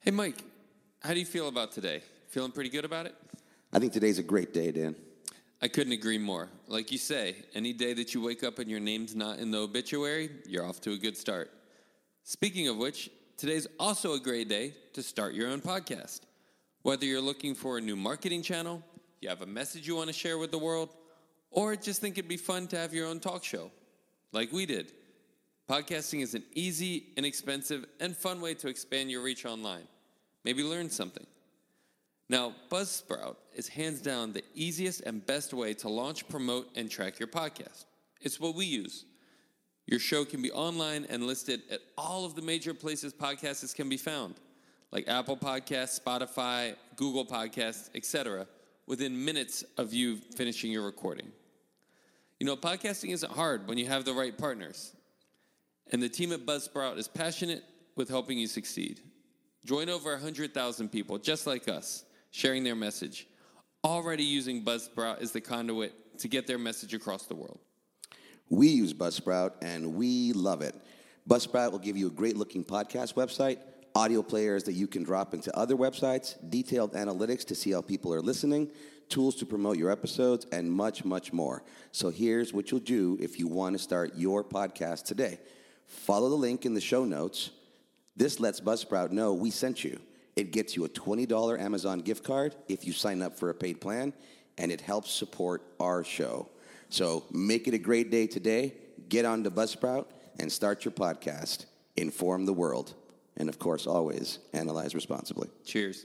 Hey, Mike, how do you feel about today? Feeling pretty good about it? I think today's a great day, Dan. I couldn't agree more. Like you say, any day that you wake up and your name's not in the obituary, you're off to a good start. Speaking of which, today's also a great day to start your own podcast. Whether you're looking for a new marketing channel, you have a message you want to share with the world, or just think it'd be fun to have your own talk show, like we did. Podcasting is an easy, inexpensive, and fun way to expand your reach online. Maybe learn something. Now, Buzzsprout is hands down the easiest and best way to launch, promote, and track your podcast. It's what we use. Your show can be online and listed at all of the major places podcasts can be found, like Apple Podcasts, Spotify, Google Podcasts, etc., within minutes of you finishing your recording. You know, podcasting isn't hard when you have the right partners. And the team at Buzzsprout is passionate with helping you succeed. Join over 100,000 people, just like us, sharing their message, already using Buzzsprout as the conduit to get their message across the world. We use Buzzsprout, and we love it. Buzzsprout will give you a great-looking podcast website, audio players that you can drop into other websites, detailed analytics to see how people are listening, tools to promote your episodes, and much, much more. So here's what you'll do if you want to start your podcast today. Follow the link in the show notes. This lets Buzzsprout know we sent you. It gets you a $20 Amazon gift card if you sign up for a paid plan, and it helps support our show. So make it a great day today. Get on to Buzzsprout and start your podcast. Inform the world. And, of course, always analyze responsibly. Cheers.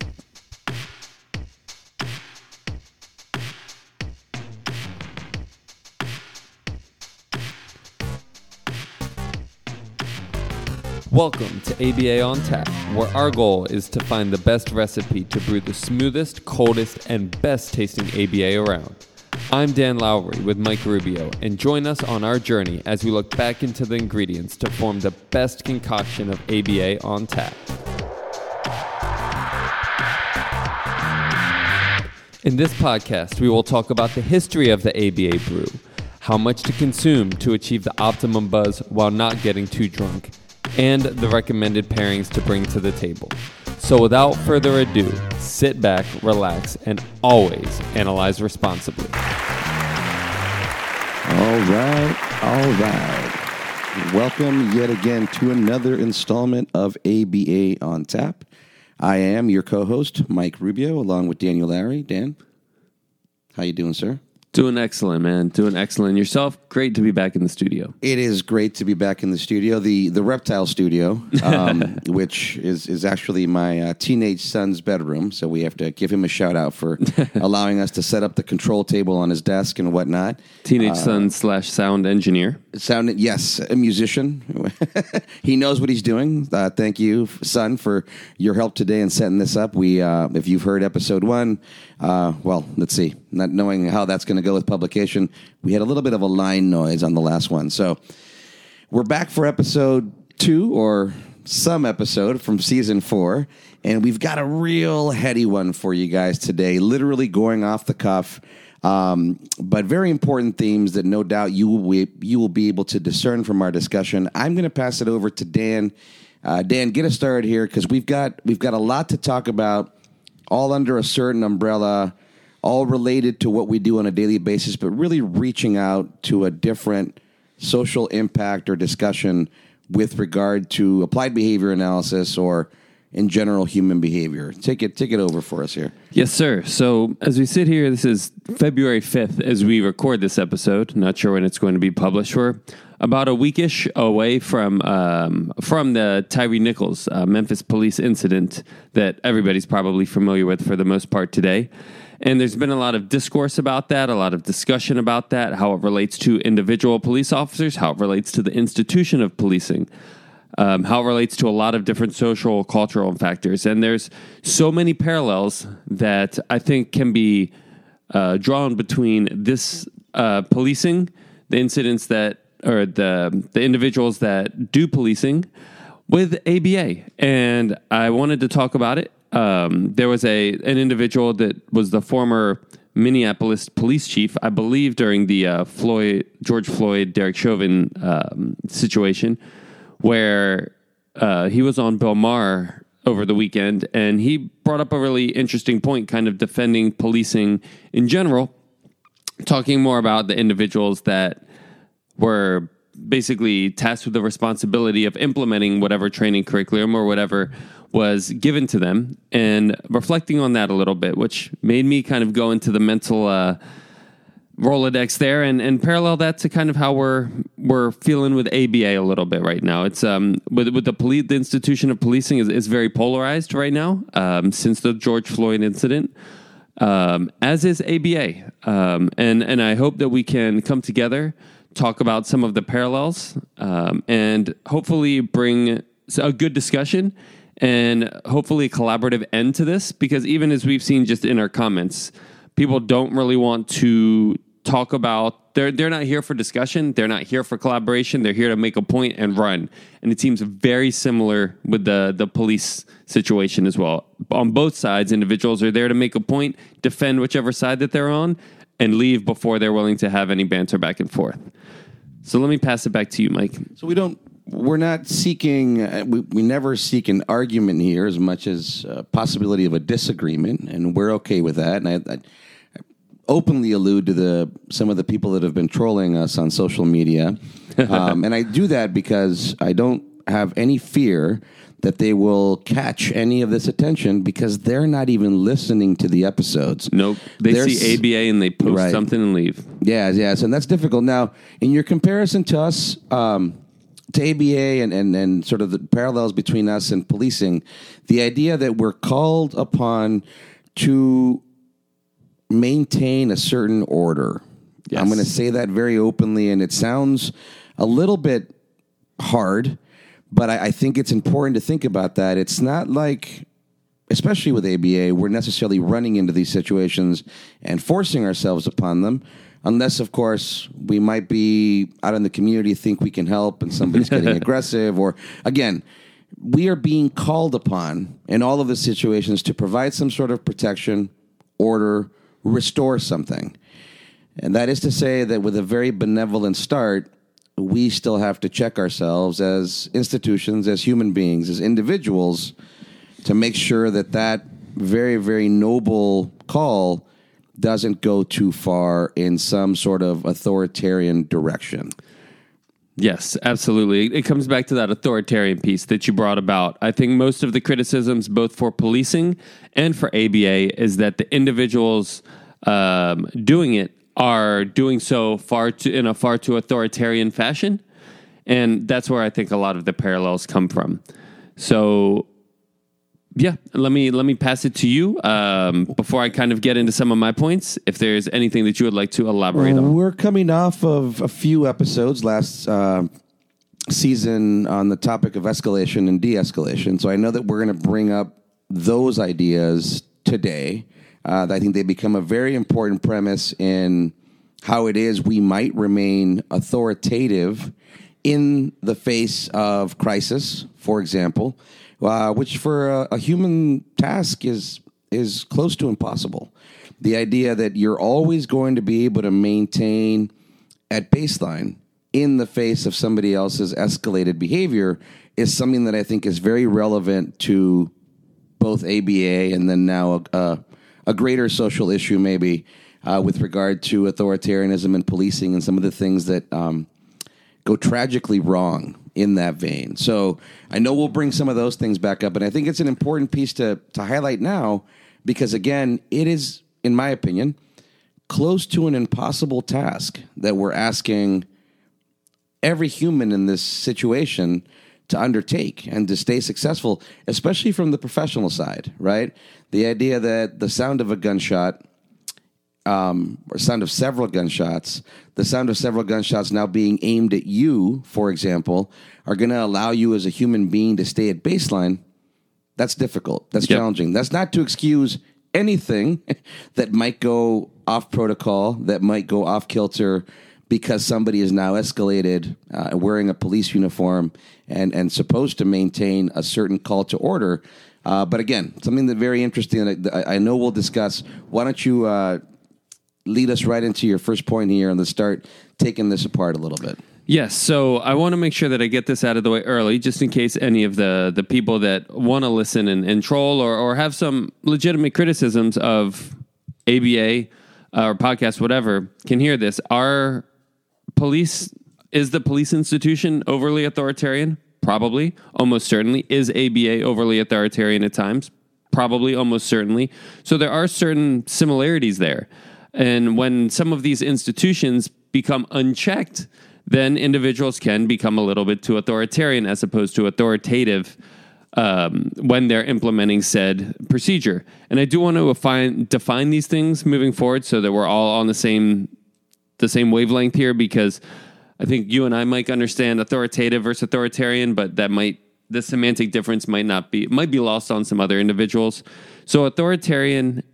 Welcome to ABA on Tap, where our goal is to find the best recipe to brew the smoothest, coldest, and best tasting ABA around. I'm Dan Lowry with Mike Rubio, and join us on our journey as we look back into the ingredients to form the best concoction of ABA on tap. In this podcast, we will talk about the history of the ABA brew, how much to consume to achieve the optimum buzz while not getting too drunk, and the recommended pairings to bring to the table. So without further ado, sit back, relax, and always analyze responsibly. All right. Welcome yet again to another installment of ABA on Tap. I am your co-host, Mike Rubio, along with Daniel Larry. Dan, how you doing, sir? Doing excellent, man. Doing excellent. Yourself? Great to be back in the studio. It is great to be back in the studio, the reptile studio, which is actually my teenage son's bedroom. So we have to give him a shout out for allowing us to set up the control table on his desk and whatnot. Teenage son / sound engineer. Yes, a musician. He knows what he's doing. Thank you, son, for your help today in setting this up. We, if you've heard episode 1, well, let's see. Not knowing how that's going to go with publication, we had a little bit of a line noise on the last one. So we're back for episode 2, or some episode from season 4, and we've got a real heady one for you guys today, literally going off the cuff, but very important themes that no doubt you will be able to discern from our discussion. I'm going to pass it over to Dan. Dan, get us started here, because we've got a lot to talk about, all under a certain umbrella, all related to what we do on a daily basis, but really reaching out to a different social impact or discussion with regard to applied behavior analysis or, in general, human behavior. Take it over for us here. Yes, sir. So as we sit here, this is February 5th as we record this episode. Not sure when it's going to be published. We're about a weekish away from the Tyree Nichols Memphis police incident that everybody's probably familiar with for the most part today. And there's been a lot of discourse about that, a lot of discussion about that, how it relates to individual police officers, how it relates to the institution of policing, how it relates to a lot of different social, cultural factors. And there's so many parallels that I think can be drawn between this policing, the incidents that, or the individuals that do policing, with ABA. And I wanted to talk about it. There was an individual that was the former Minneapolis police chief, I believe, during the George Floyd, Derek Chauvin situation, where he was on Bill Maher over the weekend, and he brought up a really interesting point, kind of defending policing in general, talking more about the individuals that were basically tasked with the responsibility of implementing whatever training curriculum or whatever was given to them, and reflecting on that a little bit, which made me kind of go into the mental Rolodex there and parallel that to kind of how we're feeling with ABA a little bit right now. It's with the institution of policing is very polarized right now since the George Floyd incident, as is ABA, and I hope that we can come together, talk about some of the parallels, and hopefully bring a good discussion and hopefully a collaborative end to this, because even as we've seen just in our comments, people don't really want to talk about, they're not here for discussion, they're not here for collaboration, they're here to make a point and run. And it seems very similar with the police situation as well. On both sides, individuals are there to make a point, defend whichever side that they're on, and leave before they're willing to have any banter back and forth. So let me pass it back to you, Mike. So we're not seeking, we never seek an argument here as much as a possibility of a disagreement, and we're okay with that. And I openly allude to some of the people that have been trolling us on social media. And I do that because I don't have any fear that they will catch any of this attention, because they're not even listening to the episodes. Nope. They see ABA and they post something and leave. Yes. And that's difficult. Now, in your comparison to us, to ABA and sort of the parallels between us and policing, the idea that we're called upon to maintain a certain order. Yes. I'm going to say that very openly, and it sounds a little bit hard, but I think it's important to think about that. It's not like, especially with ABA, we're necessarily running into these situations and forcing ourselves upon them, unless, of course, we might be out in the community, think we can help, and somebody's getting aggressive. Or, again, we are being called upon in all of the situations to provide some sort of protection, order, restore something. And that is to say that with a very benevolent start, we still have to check ourselves as institutions, as human beings, as individuals, to make sure that very, very noble call doesn't go too far in some sort of authoritarian direction. Yes, absolutely. It comes back to that authoritarian piece that you brought about. I think most of the criticisms, both for policing and for ABA, is that the individuals doing it are doing so in a far too authoritarian fashion. And that's where I think a lot of the parallels come from. So, yeah, let me pass it to you before I kind of get into some of my points, if there's anything that you would like to elaborate on. We're coming off of a few episodes last season on the topic of escalation and de-escalation. So I know that we're going to bring up those ideas today. I think they become a very important premise in how it is we might remain authoritative in the face of crisis, for example, which for a human task is close to impossible. The idea that you're always going to be able to maintain at baseline in the face of somebody else's escalated behavior is something that I think is very relevant to both ABA and then now a greater social issue maybe with regard to authoritarianism and policing and some of the things that go tragically wrong in that vein. So I know we'll bring some of those things back up, and I think it's an important piece to highlight now because, again, it is, in my opinion, close to an impossible task that we're asking every human in this situation to undertake and to stay successful, especially from the professional side, right? The idea that the sound of a gunshot or sound of several gunshots, the sound of several gunshots now being aimed at you, for example, are going to allow you as a human being to stay at baseline. That's difficult. That's challenging. That's not to excuse anything that might go off protocol, that might go off kilter because somebody is now escalated wearing a police uniform and supposed to maintain a certain call to order. But again, something that's very interesting that I know we'll discuss. Why don't you lead us right into your first point here and let's start taking this apart a little bit. Yes, so I want to make sure that I get this out of the way early, just in case any of the people that want to listen and troll or have some legitimate criticisms of ABA or podcast, whatever, can hear this. Is the police institution overly authoritarian? Probably, almost certainly. Is ABA overly authoritarian at times? Probably, almost certainly. So there are certain similarities there. And when some of these institutions become unchecked, then individuals can become a little bit too authoritarian as opposed to authoritative when they're implementing said procedure. And I do want to define these things moving forward so that we're all on the same wavelength here, because I think you and I might understand authoritative versus authoritarian, but the semantic difference might be lost on some other individuals. So authoritarian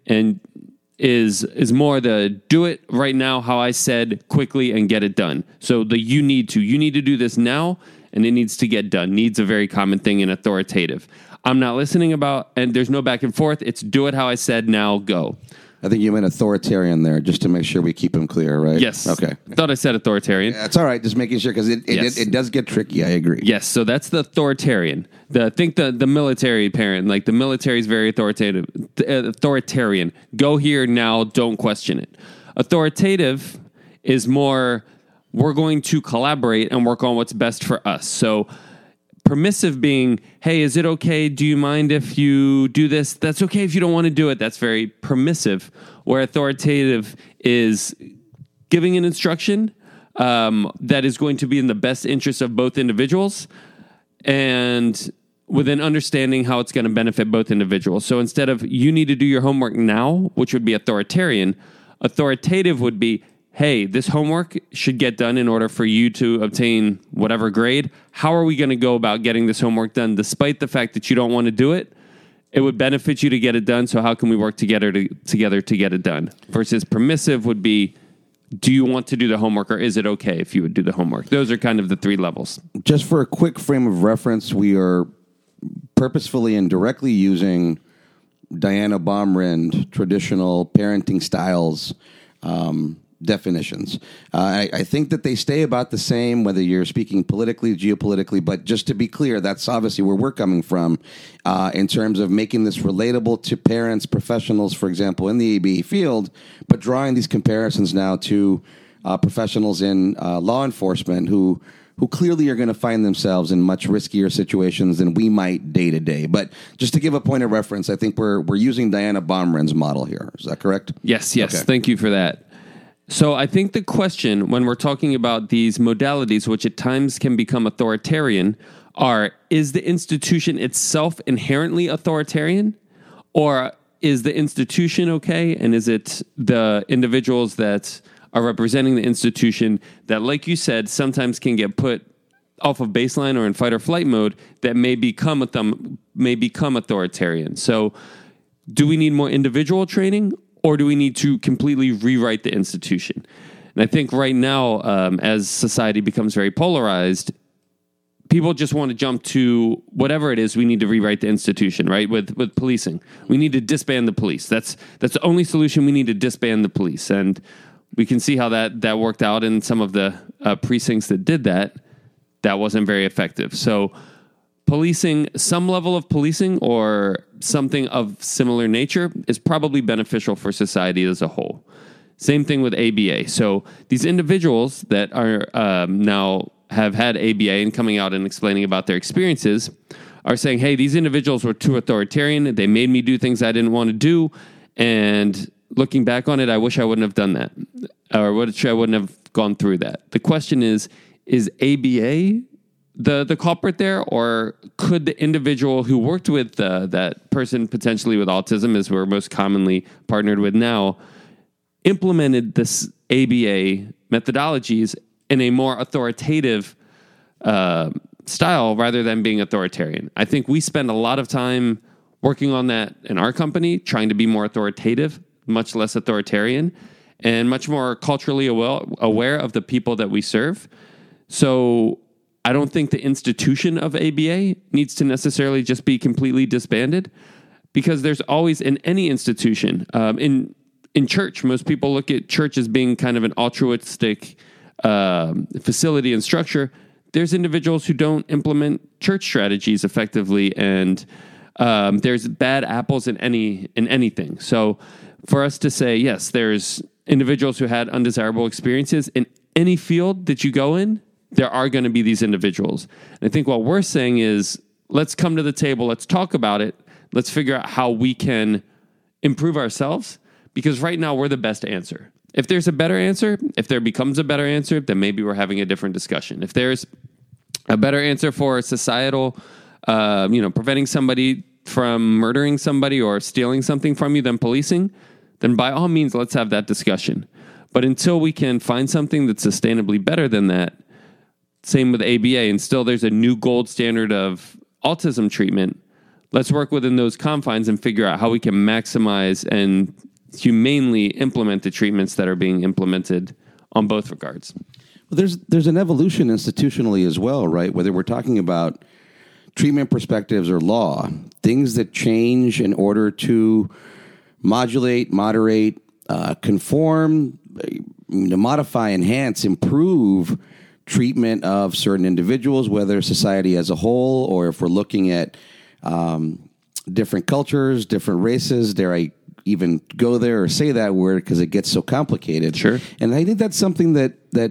is more the do it right now how I said quickly and get it done. So you need to do this now and it needs to get done. Needs a very common thing in authoritative. I'm not listening about, and there's no back and forth. It's do it how I said, now go. I think you meant authoritarian there, just to make sure we keep them clear, right? Yes. Okay. I thought I said authoritarian. That's all right. Just making sure, because it does get tricky. I agree. Yes. So that's the authoritarian. The military parent, like the military is very authoritative. Authoritarian. Go here now. Don't question it. Authoritative is more, we're going to collaborate and work on what's best for us. So permissive being, hey, is it okay? Do you mind if you do this? That's okay if you don't want to do it. That's very permissive. Where authoritative is giving an instruction that is going to be in the best interest of both individuals and within understanding how it's going to benefit both individuals. So instead of you need to do your homework now, which would be authoritarian, authoritative would be, hey, this homework should get done in order for you to obtain whatever grade. How are we going to go about getting this homework done despite the fact that you don't want to do it? It would benefit you to get it done, so how can we work together to get it done? Versus permissive would be, do you want to do the homework, or is it okay if you would do the homework? Those are kind of the three levels. Just for a quick frame of reference, we are purposefully and directly using Diana Baumrind traditional parenting styles definitions. I think that they stay about the same, whether you're speaking politically, geopolitically, but just to be clear, that's obviously where we're coming from in terms of making this relatable to parents, professionals, for example, in the ABA field, but drawing these comparisons now to professionals in law enforcement who clearly are going to find themselves in much riskier situations than we might day to day. But just to give a point of reference, I think we're using Diana Baumrind's model here. Is that correct? Yes. Okay. Thank you for that. So I think the question when we're talking about these modalities, which at times can become authoritarian, is the institution itself inherently authoritarian? Or is the institution okay? And is it the individuals that are representing the institution that, like you said, sometimes can get put off of baseline or in fight or flight mode that may become authoritarian? So do we need more individual training? Or do we need to completely rewrite the institution? And I think right now, as society becomes very polarized, people just want to jump to whatever it is. We need to rewrite the institution, right? With policing, we need to disband the police. That's the only solution. We need to disband the police, and we can see how that worked out in some of the precincts that did that. That wasn't very effective. So policing, some level of policing or something of similar nature is probably beneficial for society as a whole. Same thing with ABA. So these individuals that are now have had ABA and coming out and explaining about their experiences are saying, hey, these individuals were too authoritarian. They made me do things I didn't want to do. And looking back on it, I wish I wouldn't have done that, or wish I wouldn't have gone through that. The question is ABA the culprit there, or could the individual who worked with that person potentially with autism, as we're most commonly partnered with now, implemented this ABA methodologies in a more authoritative style rather than being authoritarian? I think we spend a lot of time working on that in our company, trying to be more authoritative, much less authoritarian, and much more culturally aware of the people that we serve. So I don't think the institution of ABA needs to necessarily just be completely disbanded, because there's always, in any institution, in church, most people look at church as being kind of an altruistic facility and structure. There's individuals who don't implement church strategies effectively, and there's bad apples in anything. So for us to say, yes, there's individuals who had undesirable experiences in any field that you go in, there are going to be these individuals. And I think what we're saying is, let's come to the table, let's talk about it, let's figure out how we can improve ourselves, because right now we're the best answer. If there's a better answer, if there becomes a better answer, then maybe we're having a different discussion. If there's a better answer for societal, preventing somebody from murdering somebody or stealing something from you than policing, then by all means, let's have that discussion. But until we can find something that's sustainably better than that, same with ABA, and still there's a new gold standard of autism treatment, let's work within those confines and figure out how we can maximize and humanely implement the treatments that are being implemented on both regards. Well, there's an evolution institutionally as well, right? Whether we're talking about treatment perspectives or law, things that change in order to modulate, moderate, conform, modify, enhance, improve treatment of certain individuals, whether society as a whole, or if we're looking at different cultures, different races. Dare I even go there or say that word, because it gets so complicated. Sure. And I think that's something that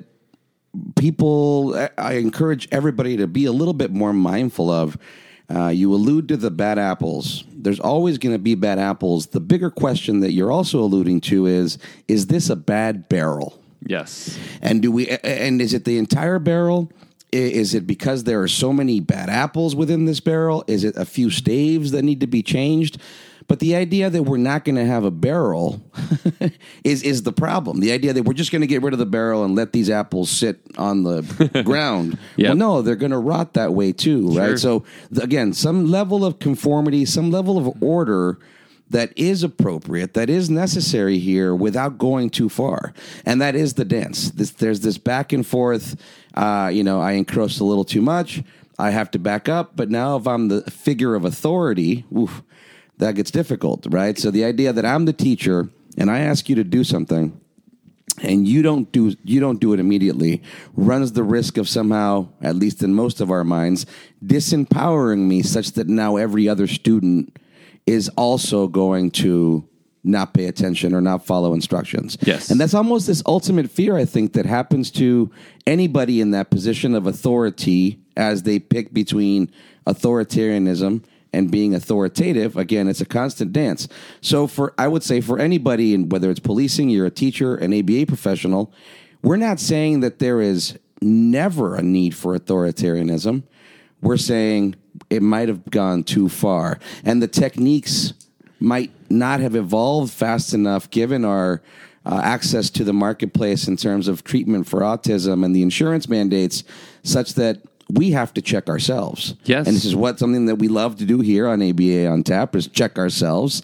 people, I encourage everybody to be a little bit more mindful of. You allude to the bad apples. There's always going to be bad apples. The bigger question that you're also alluding to is this a bad barrel? Yes. And is it the entire barrel? Is it because there are so many bad apples within this barrel? Is it a few staves that need to be changed? But the idea that we're not going to have a barrel is the problem. The idea that we're just going to get rid of the barrel and let these apples sit on the ground. Yep. Well, no, they're going to rot that way too, right? Sure. So, again, some level of conformity, some level of order that is appropriate, that is necessary here without going too far. And that is the dance. There's this back and forth, I encroached a little too much, I have to back up. But now if I'm the figure of authority, that gets difficult, right? So the idea that I'm the teacher and I ask you to do something and you don't do it immediately runs the risk of somehow, at least in most of our minds, disempowering me such that now every other student is also going to not pay attention or not follow instructions. Yes. And that's almost this ultimate fear, I think, that happens to anybody in that position of authority as they pick between authoritarianism and being authoritative. Again, it's a constant dance. So I would say for anybody, and whether it's policing, you're a teacher, an ABA professional, we're not saying that there is never a need for authoritarianism. We're saying it might have gone too far. And the techniques might not have evolved fast enough given our access to the marketplace in terms of treatment for autism and the insurance mandates, such that we have to check ourselves. Yes. And this is something that we love to do here on ABA on Tap, is check ourselves.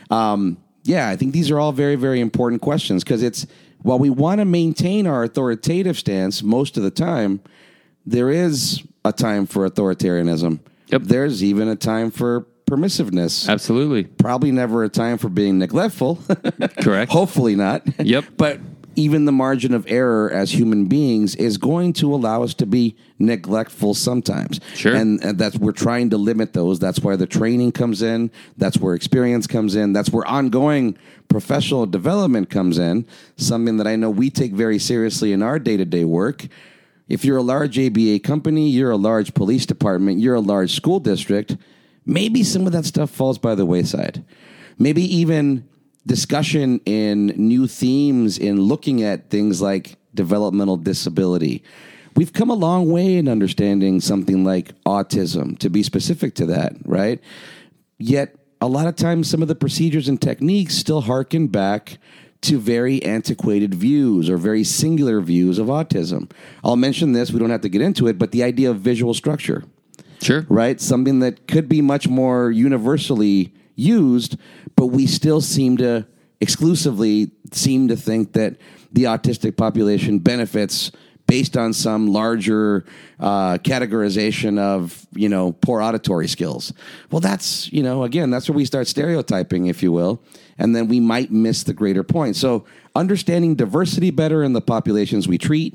I think these are all very, very important questions, because while we want to maintain our authoritative stance most of the time, there is a time for authoritarianism. Yep. There's even a time for permissiveness. Absolutely. Probably never a time for being neglectful. Correct. Hopefully not. Yep. But even the margin of error as human beings is going to allow us to be neglectful sometimes. Sure. And we're trying to limit those. That's where the training comes in. That's where experience comes in. That's where ongoing professional development comes in. Something that I know we take very seriously in our day-to-day work. If you're a large ABA company, you're a large police department, you're a large school district, maybe some of that stuff falls by the wayside. Maybe even discussion in new themes in looking at things like developmental disability. We've come a long way in understanding something like autism, to be specific to that, right? Yet, a lot of times, some of the procedures and techniques still harken back to very antiquated views or very singular views of autism. I'll mention this, we don't have to get into it, but the idea of visual structure. Sure. Right? Something that could be much more universally used, but we still exclusively seem to think that the autistic population benefits based on some larger categorization of, poor auditory skills. Well, that's, again, that's where we start stereotyping, if you will, and then we might miss the greater point. So understanding diversity better in the populations we treat,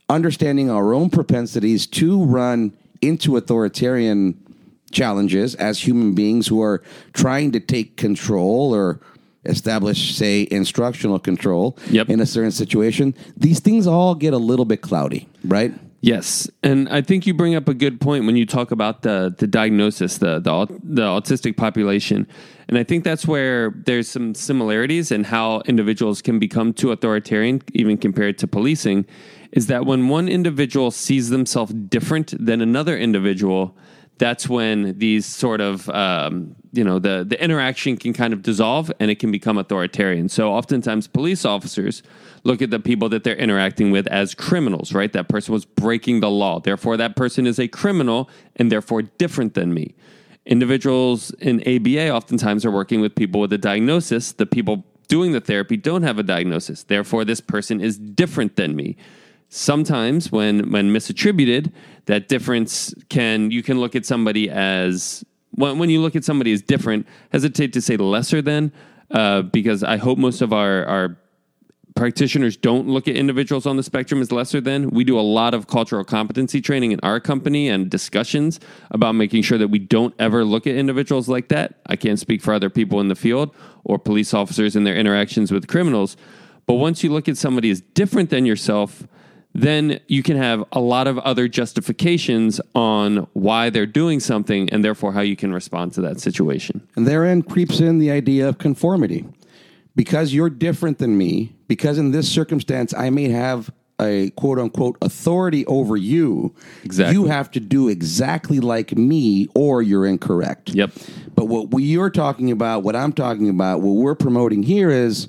understanding our own propensities to run into authoritarian challenges as human beings who are trying to take control or establish, say, instructional control in a certain situation. These things all get a little bit cloudy, right? Yes, and I think you bring up a good point when you talk about the diagnosis, the autistic population, and I think that's where there's some similarities in how individuals can become too authoritarian, even compared to policing, is that when one individual sees themselves different than another individual, that's when these sort of, the interaction can kind of dissolve and it can become authoritarian. So oftentimes police officers look at the people that they're interacting with as criminals, right? That person was breaking the law. Therefore, that person is a criminal and therefore different than me. Individuals in ABA oftentimes are working with people with a diagnosis. The people doing the therapy don't have a diagnosis. Therefore, this person is different than me. Sometimes when misattributed, that difference you can look at somebody as, when you look at somebody as different, hesitate to say lesser than, because I hope most of our practitioners don't look at individuals on the spectrum as lesser than. We do a lot of cultural competency training in our company and discussions about making sure that we don't ever look at individuals like that. I can't speak for other people in the field or police officers in their interactions with criminals. But once you look at somebody as different than yourself, then you can have a lot of other justifications on why they're doing something and therefore how you can respond to that situation. And therein creeps in the idea of conformity. Because you're different than me, because in this circumstance I may have a quote-unquote authority over you, you have to do exactly like me or you're incorrect. Yep. But what you're talking about, what I'm talking about, what we're promoting here is,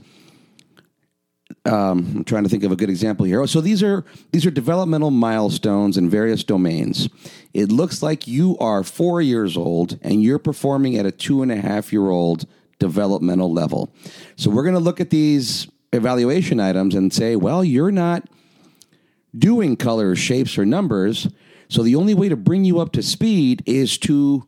I'm trying to think of a good example here. So these are developmental milestones in various domains. It looks like you are 4 years old and you're performing at a 2.5-year-old developmental level. So we're going to look at these evaluation items and say, well, you're not doing colors, shapes, or numbers. So the only way to bring you up to speed is to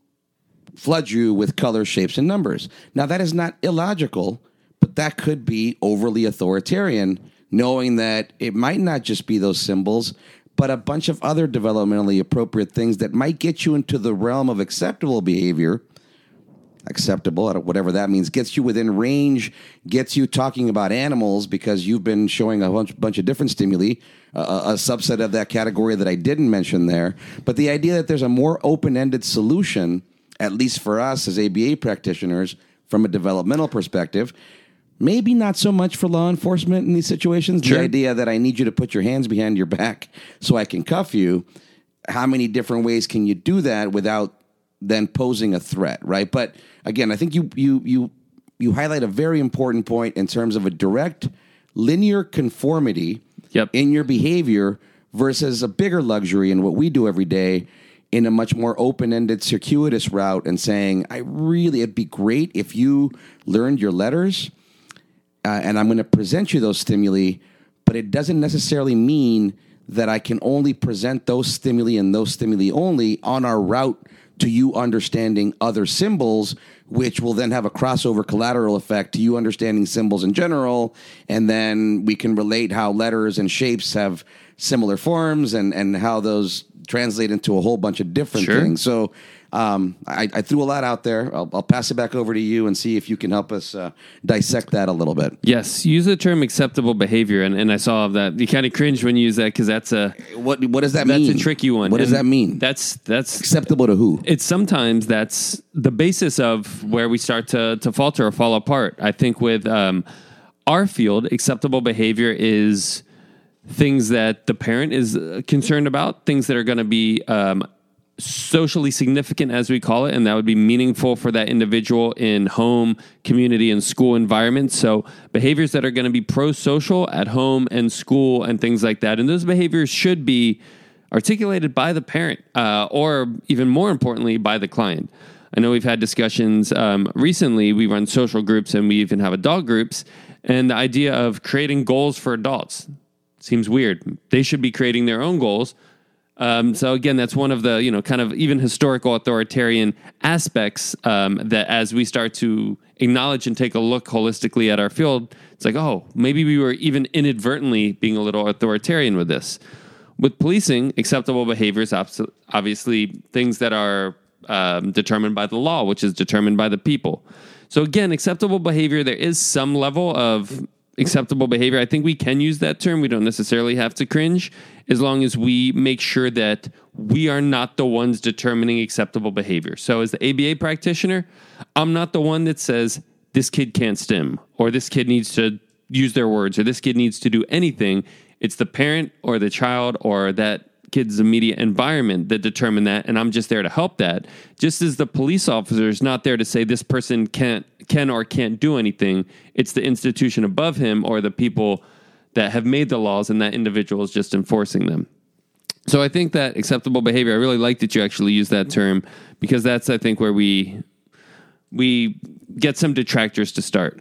flood you with colors, shapes, and numbers. Now, that is not illogical, but that could be overly authoritarian, knowing that it might not just be those symbols, but a bunch of other developmentally appropriate things that might get you into the realm of acceptable behavior. Acceptable, whatever that means, gets you within range, gets you talking about animals because you've been showing a bunch of different stimuli, a subset of that category that I didn't mention there. But the idea that there's a more open-ended solution, at least for us as ABA practitioners, from a developmental perspective, maybe not so much for law enforcement in these situations. Sure. The idea that I need you to put your hands behind your back so I can cuff you, how many different ways can you do that without then posing a threat, right? But again, I think you highlight a very important point in terms of a direct linear conformity in your behavior versus a bigger luxury in what we do every day in a much more open-ended, circuitous route and saying, it'd be great if you learned your letters and I'm going to present you those stimuli, but it doesn't necessarily mean that I can only present those stimuli and those stimuli only on our route to you understanding other symbols, which will then have a crossover collateral effect to you understanding symbols in general, and then we can relate how letters and shapes have similar forms and how those translate into a whole bunch of different things. So I threw a lot out there. I'll pass it back over to you and see if you can help us dissect that a little bit. Yes, use the term acceptable behavior, and I saw that you kind of cringe when you use that because that's a what does that mean? That's a tricky one. What does that mean? That's acceptable to who? It's sometimes that's the basis of where we start to falter or fall apart. I think with our field, acceptable behavior is things that the parent is concerned about, things that are going to be socially significant, as we call it, and that would be meaningful for that individual in home, community, and school environment. So behaviors that are going to be pro-social at home and school and things like that. And those behaviors should be articulated by the parent or even more importantly, by the client. I know we've had discussions recently. We run social groups and we even have adult groups. And the idea of creating goals for adults seems weird. They should be creating their own goals. So again, that's one of the, kind of even historical authoritarian aspects that as we start to acknowledge and take a look holistically at our field, it's like, oh, maybe we were even inadvertently being a little authoritarian with this. With policing, acceptable behaviors, obviously things that are determined by the law, which is determined by the people. So again, acceptable behavior, there is some level of acceptable behavior. I think we can use that term. We don't necessarily have to cringe as long as we make sure that we are not the ones determining acceptable behavior. So as the ABA practitioner, I'm not the one that says this kid can't stim or this kid needs to use their words or this kid needs to do anything. It's the parent or the child or that kid's immediate environment that determine that, and I'm just there to help that. Just as the police officer is not there to say this person can or can't do anything, it's the institution above him or the people that have made the laws, and that individual is just enforcing them. So I think that acceptable behavior, I really like that you actually use that term, because that's, I think, where we get some detractors to start.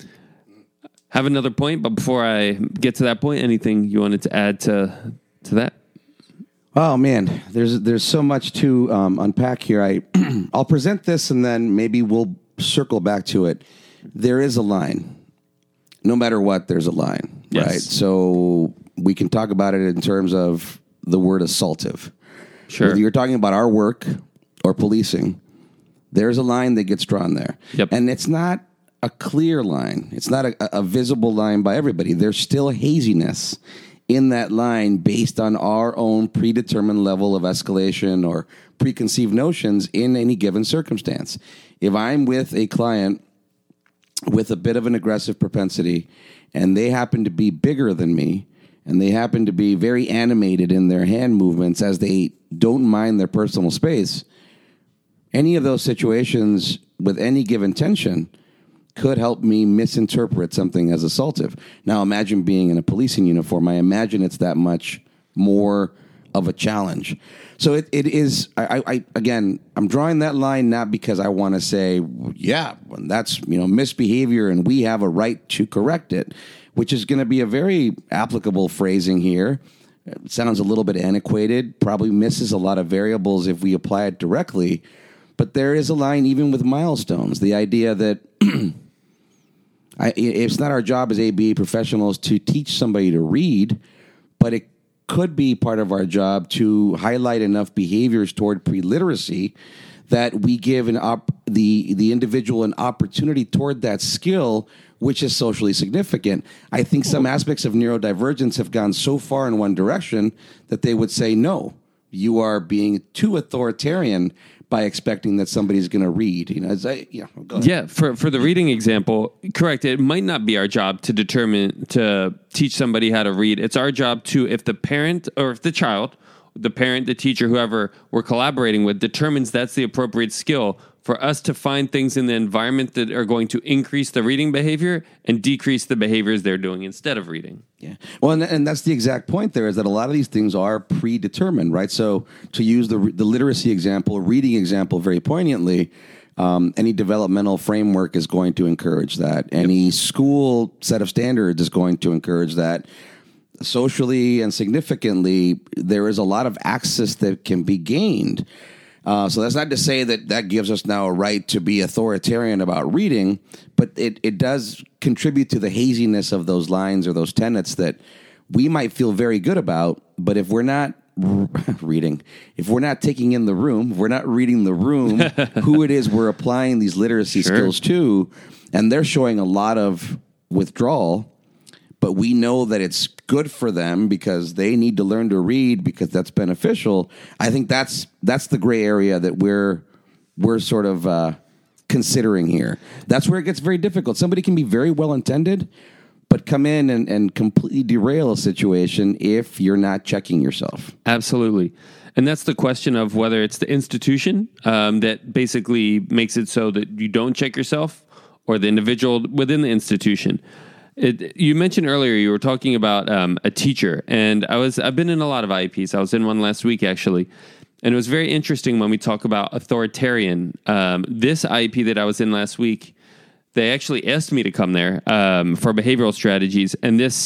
Have another point, but before I get to that point, anything you wanted to add to that? Oh man, there's so much to unpack here. I'll present this and then maybe we'll circle back to it. There is a line. No matter what, there's a line, yes. Right? So we can talk about it in terms of the word assaultive. Sure. Whether you're talking about our work or policing, there's a line that gets drawn there. Yep. And it's not a clear line. It's not a visible line by everybody. There's still haziness in that line based on our own predetermined level of escalation or preconceived notions in any given circumstance. If I'm with a client with a bit of an aggressive propensity and they happen to be bigger than me and they happen to be very animated in their hand movements as they don't mind their personal space, any of those situations with any given tension could help me misinterpret something as assaultive. Now, imagine being in a policing uniform. I imagine it's that much more of a challenge. So it is, again, I'm drawing that line not because I want to say, yeah, that's, misbehavior and we have a right to correct it, which is going to be a very applicable phrasing here. It sounds a little bit antiquated, probably misses a lot of variables if we apply it directly. But there is a line even with milestones. The idea that it's not our job as ABA professionals to teach somebody to read, but it could be part of our job to highlight enough behaviors toward pre-literacy that we give the individual an opportunity toward that skill, which is socially significant. I think some aspects of neurodivergence have gone so far in one direction that they would say, no, you are being too authoritarian by expecting that somebody's going to read. Go ahead. Yeah, for the reading example, correct. It might not be our job to teach somebody how to read. It's our job to, if the parent or if the child, the parent, the teacher, whoever we're collaborating with determines that's the appropriate skill, for us to find things in the environment that are going to increase the reading behavior and decrease the behaviors they're doing instead of reading. Yeah. Well, and that's the exact point there, is that a lot of these things are predetermined, right? So to use the literacy example, reading example very poignantly, any developmental framework is going to encourage that. Any school set of standards is going to encourage that. Socially and significantly, there is a lot of access that can be gained. So that's not to say that gives us now a right to be authoritarian about reading, but it does contribute to the haziness of those lines or those tenets that we might feel very good about, but if we're not reading, if we're not taking in the room, if we're not reading the room, who it is we're applying these literacy skills to, and they're showing a lot of withdrawal, but we know that it's good for them because they need to learn to read because that's beneficial. I think that's the gray area that we're sort of considering here. That's where it gets very difficult. Somebody can be very well intended, but come in and completely derail a situation if you're not checking yourself. Absolutely. And that's the question of whether it's the institution that basically makes it so that you don't check yourself, or the individual within the institution. You mentioned earlier you were talking about a teacher, and I've been in a lot of IEPs. I was in one last week, actually, and it was very interesting when we talk about authoritarian. This IEP that I was in last week, they actually asked me to come there for behavioral strategies, and this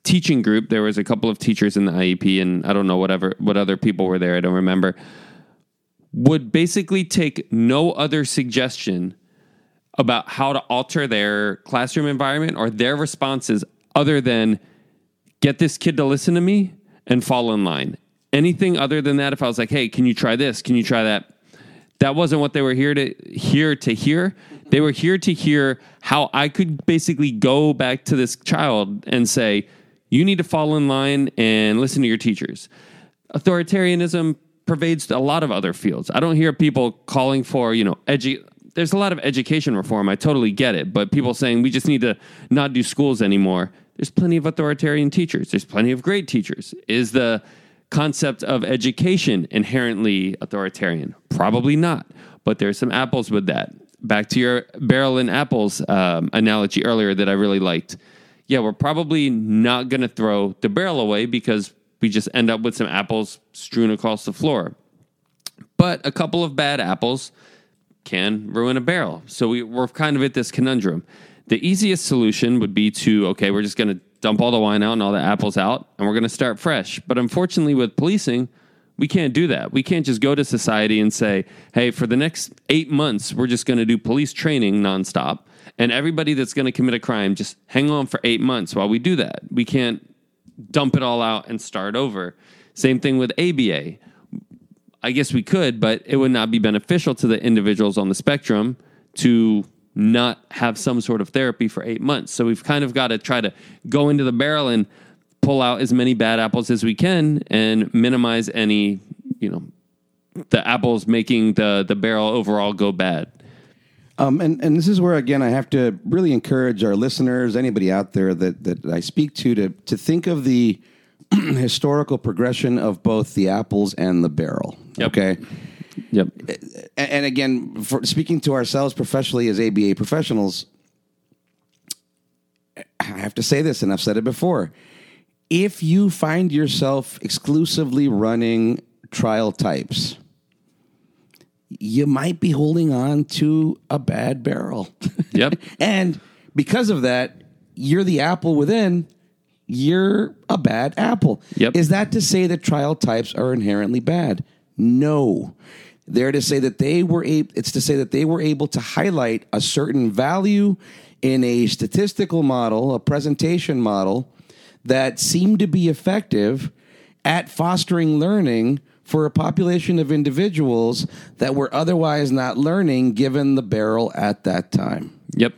teaching group, there was a couple of teachers in the IEP, and I don't know what other people were there, I don't remember, would basically take no other suggestion about how to alter their classroom environment or their responses other than get this kid to listen to me and fall in line. Anything other than that, if I was like, hey, can you try this? Can you try that? That wasn't what they were here to hear. They were here to hear how I could basically go back to this child and say, you need to fall in line and listen to your teachers. Authoritarianism pervades a lot of other fields. I don't hear people calling for, there's a lot of education reform. I totally get it. But people saying we just need to not do schools anymore. There's plenty of authoritarian teachers. There's plenty of great teachers. Is the concept of education inherently authoritarian? Probably not. But there's some apples with that. Back to your barrel and apples analogy earlier that I really liked. Yeah, we're probably not going to throw the barrel away because we just end up with some apples strewn across the floor. But a couple of bad apples can ruin a barrel. So we're kind of at this conundrum. The easiest solution would be to, okay, we're just going to dump all the wine out and all the apples out, and we're going to start fresh. But unfortunately, with policing, we can't do that. We can't just go to society and say, hey, for the next 8 months, we're just going to do police training nonstop. And everybody that's going to commit a crime, just hang on for 8 months while we do that. We can't dump it all out and start over. Same thing with ABA. I guess we could, but it would not be beneficial to the individuals on the spectrum to not have some sort of therapy for 8 months. So we've kind of got to try to go into the barrel and pull out as many bad apples as we can and minimize any, the apples making the barrel overall go bad. And this is where, again, I have to really encourage our listeners, anybody out there that I speak to think of the historical progression of both the apples and the barrel. Yep. Okay. Yep. And again, for speaking to ourselves professionally as ABA professionals, I have to say this, and I've said it before. If you find yourself exclusively running trial types, you might be holding on to a bad barrel. Yep. And because of that, you're the apple within, you're a bad apple. Yep. Is that to say that trial types are inherently bad? No. They're to say that it's to say that they were able to highlight a certain value in a statistical model, a presentation model that seemed to be effective at fostering learning for a population of individuals that were otherwise not learning given the barrel at that time. Yep.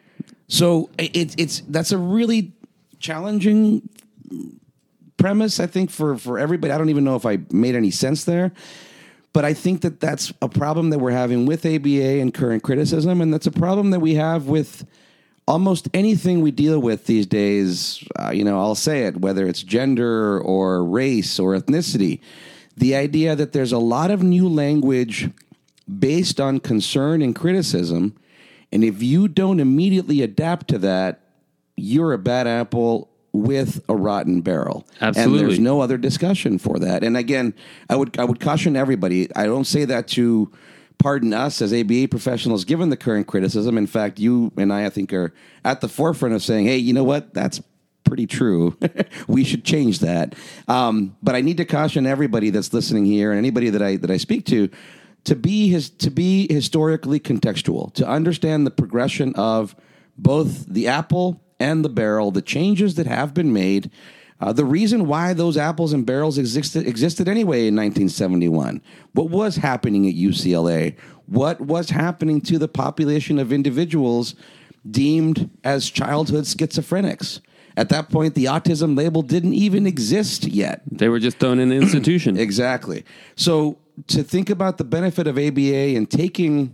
So that's a really challenging premise, I think, for everybody. I don't even know if I made any sense there. But I think that that's a problem that we're having with ABA and current criticism, and that's a problem that we have with almost anything we deal with these days. I'll say it, whether it's gender or race or ethnicity. The idea that there's a lot of new language based on concern and criticism, and if you don't immediately adapt to that, you're a bad apple with a rotten barrel. Absolutely. And there's no other discussion for that. And again, I would caution everybody. I don't say that to pardon us as ABA professionals, given the current criticism. In fact, you and I think, are at the forefront of saying, hey, you know what? That's pretty true. We should change that. But I need to caution everybody that's listening here and anybody that I speak to be historically contextual, to understand the progression of both the apple and the barrel, the changes that have been made, the reason why those apples and barrels existed anyway in 1971. What was happening at UCLA? What was happening to the population of individuals deemed as childhood schizophrenics? At that point, the autism label didn't even exist yet. They were just thrown in the institution. Exactly. So to think about the benefit of ABA and taking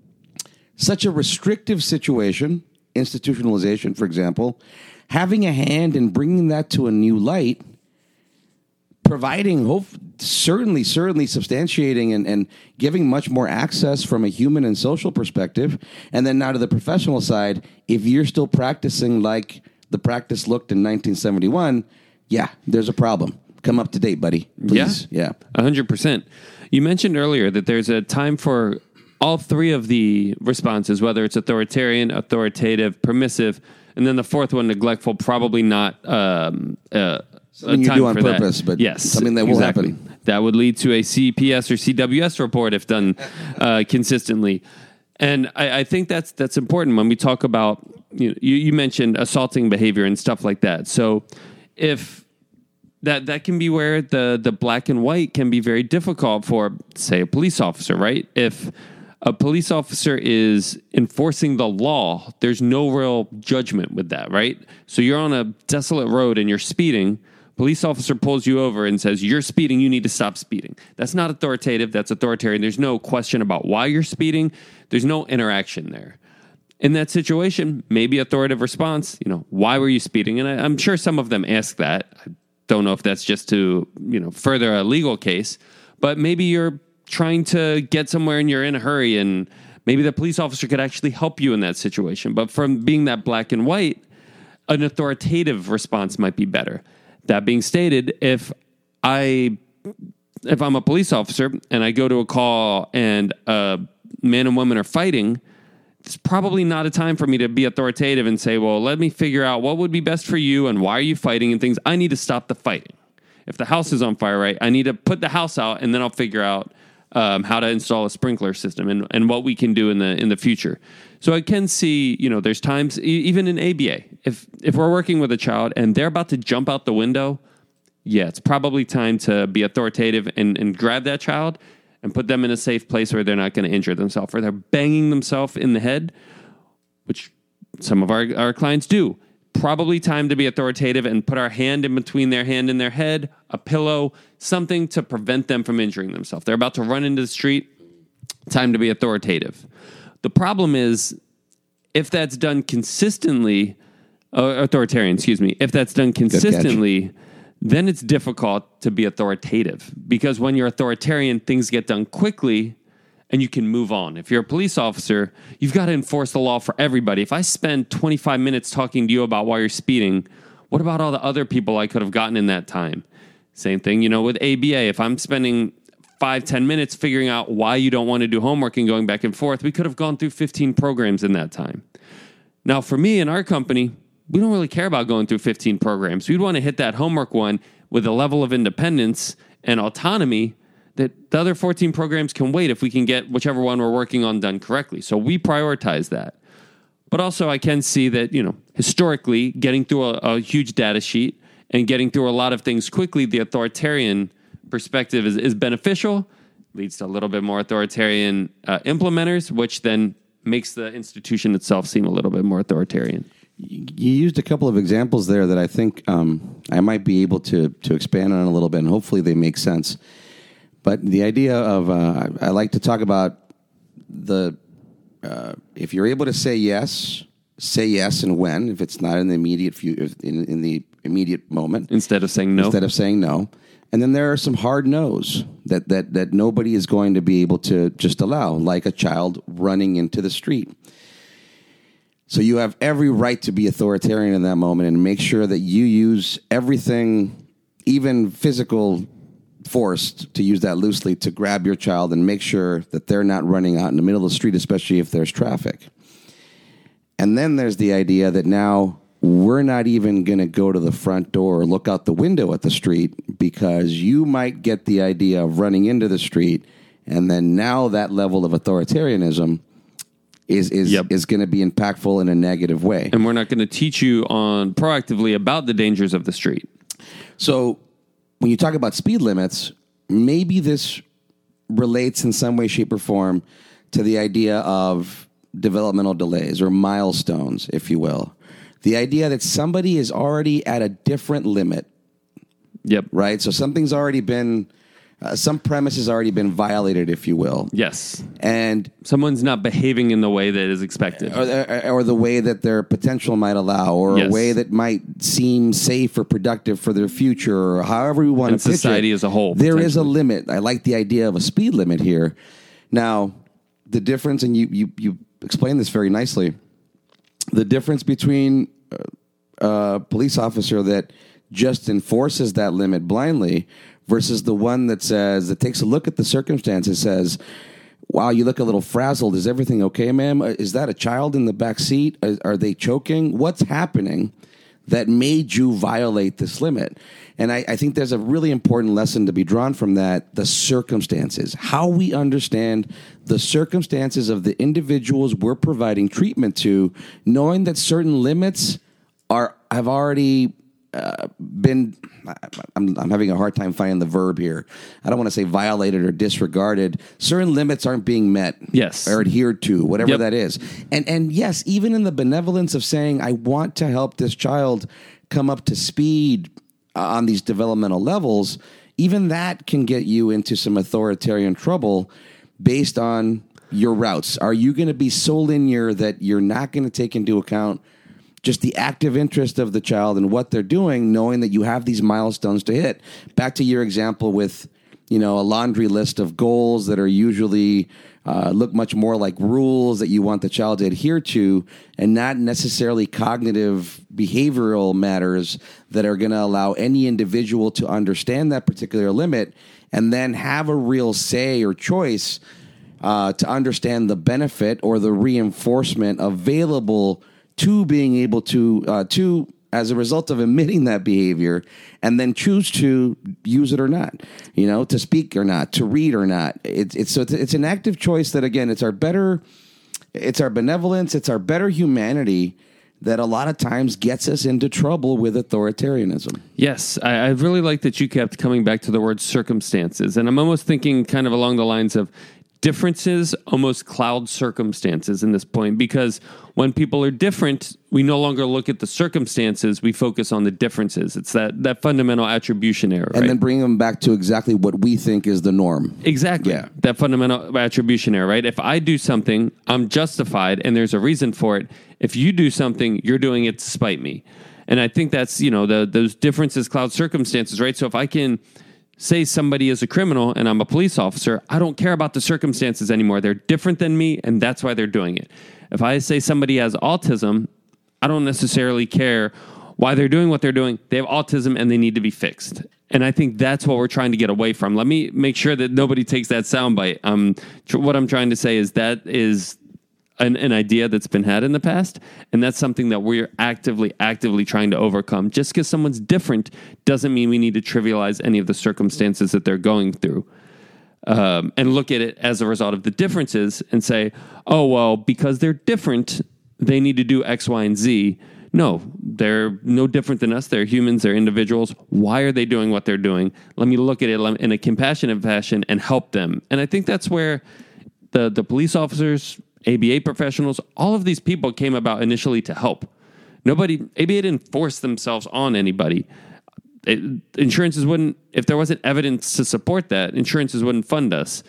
such a restrictive situation, institutionalization, for example, having a hand in bringing that to a new light, providing certainly substantiating and giving much more access from a human and social perspective. And then now to the professional side, if you're still practicing like the practice looked in 1971, yeah, there's a problem. Come up to date, buddy. Please. Yeah. 100%. You mentioned earlier that there's a time for all three of the responses, whether it's authoritarian, authoritative, permissive, and then the fourth one, neglectful, probably not something you do on purpose, but yes, something that will happen. That would lead to a CPS or CWS report if done consistently. And I think that's important when we talk about, you mentioned assaulting behavior and stuff like that. So if that can be where the black and white can be very difficult for, say, a police officer, right? If a police officer is enforcing the law, there's no real judgment with that, right? So you're on a desolate road and you're speeding. Police officer pulls you over and says, you're speeding, you need to stop speeding. That's not authoritative, that's authoritarian. There's no question about why you're speeding. There's no interaction there. In that situation, maybe authoritative response, why were you speeding? And I'm sure some of them ask that. I don't know if that's just to, further a legal case, but maybe you're trying to get somewhere and you're in a hurry, and maybe the police officer could actually help you in that situation. But from being that black and white, an authoritative response might be better. That being stated, if I'm a police officer and I go to a call and a man and woman are fighting, it's probably not a time for me to be authoritative and say, well, let me figure out what would be best for you and why are you fighting and things. I need to stop the fighting. If the house is on fire, right, I need to put the house out, and then I'll figure out how to install a sprinkler system and what we can do in the future. So I can see, there's times, even in ABA, if we're working with a child and they're about to jump out the window, yeah, it's probably time to be authoritative and grab that child and put them in a safe place where they're not going to injure themselves, or they're banging themselves in the head, which some of our clients do. Probably time to be authoritative and put our hand in between their hand and their head, a pillow, something to prevent them from injuring themselves. They're about to run into the street, time to be authoritative. The problem is, if that's done consistently, authoritarian, if that's done consistently, then it's difficult to be authoritative, because when you're authoritarian, things get done quickly and you can move on. If you're a police officer, you've got to enforce the law for everybody. If I spend 25 minutes talking to you about why you're speeding, what about all the other people I could have gotten in that time? Same thing, with ABA. If I'm spending 5-10 minutes figuring out why you don't want to do homework and going back and forth, we could have gone through 15 programs in that time. Now, for me and our company, we don't really care about going through 15 programs. We'd want to hit that homework one with a level of independence and autonomy that the other 14 programs can wait if we can get whichever one we're working on done correctly. So we prioritize that. But also I can see that, historically, getting through a huge data sheet and getting through a lot of things quickly, the authoritarian perspective is beneficial, leads to a little bit more authoritarian implementers, which then makes the institution itself seem a little bit more authoritarian. You used a couple of examples there that I think I might be able to expand on a little bit, and hopefully they make sense. But the idea of, I like to talk about if you're able to say yes and when, if it's not in the immediate in the immediate moment. Instead of saying no. And then there are some hard no's that nobody is going to be able to just allow, like a child running into the street. So you have every right to be authoritarian in that moment and make sure that you use everything, even physical force, to use that loosely, to grab your child and make sure that they're not running out in the middle of the street, especially if there's traffic. And then there's the idea that now we're not even going to go to the front door or look out the window at the street because you might get the idea of running into the street, and then now that level of authoritarianism is going to be impactful in a negative way. And we're not going to teach you proactively about the dangers of the street. So when you talk about speed limits, maybe this relates in some way, shape, or form to the idea of developmental delays or milestones, if you will. The idea that somebody is already at a different limit. Yep. Right? So something's already been... some premise has already been violated, if you will. Yes. And someone's not behaving in the way that is expected. Or the way that their potential might allow, or a way that might seem safe or productive for their future, or however we want to pitch society it. As a whole. There is a limit. I like the idea of a speed limit here. Now, the difference, and you explained this very nicely, the difference between a police officer that just enforces that limit blindly versus the one that takes a look at the circumstances, says, wow, you look a little frazzled. Is everything okay, ma'am? Is that a child in the back seat? Are they choking? What's happening that made you violate this limit? And I think there's a really important lesson to be drawn from that, the circumstances, how we understand the circumstances of the individuals we're providing treatment to, knowing that certain limits have already been, I'm having a hard time finding the verb here. I don't want to say violated or disregarded. Certain limits aren't being met. Yes. Or adhered to, whatever Yep. that is. And yes, even in the benevolence of saying, I want to help this child come up to speed on these developmental levels, even that can get you into some authoritarian trouble based on your routes. Are you going to be so linear that you're not going to take into account just the active interest of the child and what they're doing, knowing that you have these milestones to hit? Back to your example with, a laundry list of goals that are usually look much more like rules that you want the child to adhere to, and not necessarily cognitive behavioral matters that are going to allow any individual to understand that particular limit and then have a real say or choice to understand the benefit or the reinforcement available to being able to as a result of emitting that behavior, and then choose to use it or not, to speak or not, to read or not. It's an active choice that, again, it's our benevolence, it's our better humanity that a lot of times gets us into trouble with authoritarianism. Yes, I really like that you kept coming back to the word circumstances, and I'm almost thinking kind of along the lines of differences almost cloud circumstances in this point, because when people are different, we no longer look at the circumstances, we focus on the differences. It's that fundamental attribution error. And then bring them back to exactly what we think is the norm. Exactly. Yeah. That fundamental attribution error, right? If I do something, I'm justified and there's a reason for it. If you do something, you're doing it to spite me. And I think that's, those differences cloud circumstances, right? So if I can say somebody is a criminal and I'm a police officer, I don't care about the circumstances anymore. They're different than me, and that's why they're doing it. If I say somebody has autism, I don't necessarily care why they're doing what they're doing. They have autism and they need to be fixed. And I think that's what we're trying to get away from. Let me make sure that nobody takes that soundbite. What I'm trying to say is that is an idea that's been had in the past, and that's something that we're actively trying to overcome. Just because someone's different doesn't mean we need to trivialize any of the circumstances that they're going through, and look at it as a result of the differences and say, oh, well, because they're different, they need to do X, Y, and Z. No, they're no different than us. They're humans. They're individuals. Why are they doing what they're doing? Let me look at it in a compassionate fashion and help them. And I think that's where the police officers, ABA professionals, all of these people came about initially to help. ABA didn't force themselves on anybody. Insurances wouldn't, if there wasn't evidence to support that, insurances wouldn't fund us.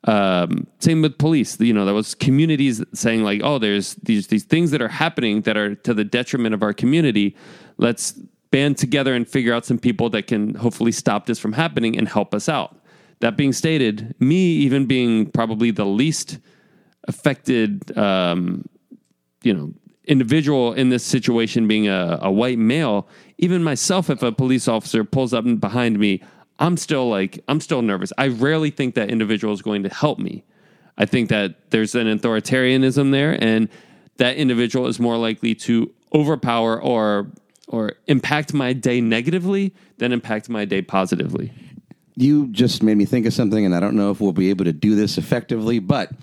Same with police. There was communities saying like, oh, there's these things that are happening that are to the detriment of our community. Let's band together and figure out some people that can hopefully stop this from happening and help us out. That being stated, me even being probably the least affected, individual in this situation, being a white male, even myself, if a police officer pulls up behind me, I'm still nervous. I rarely think that individual is going to help me. I think that there's an authoritarianism there, and that individual is more likely to overpower or impact my day negatively than impact my day positively. You just made me think of something, and I don't know if we'll be able to do this effectively, but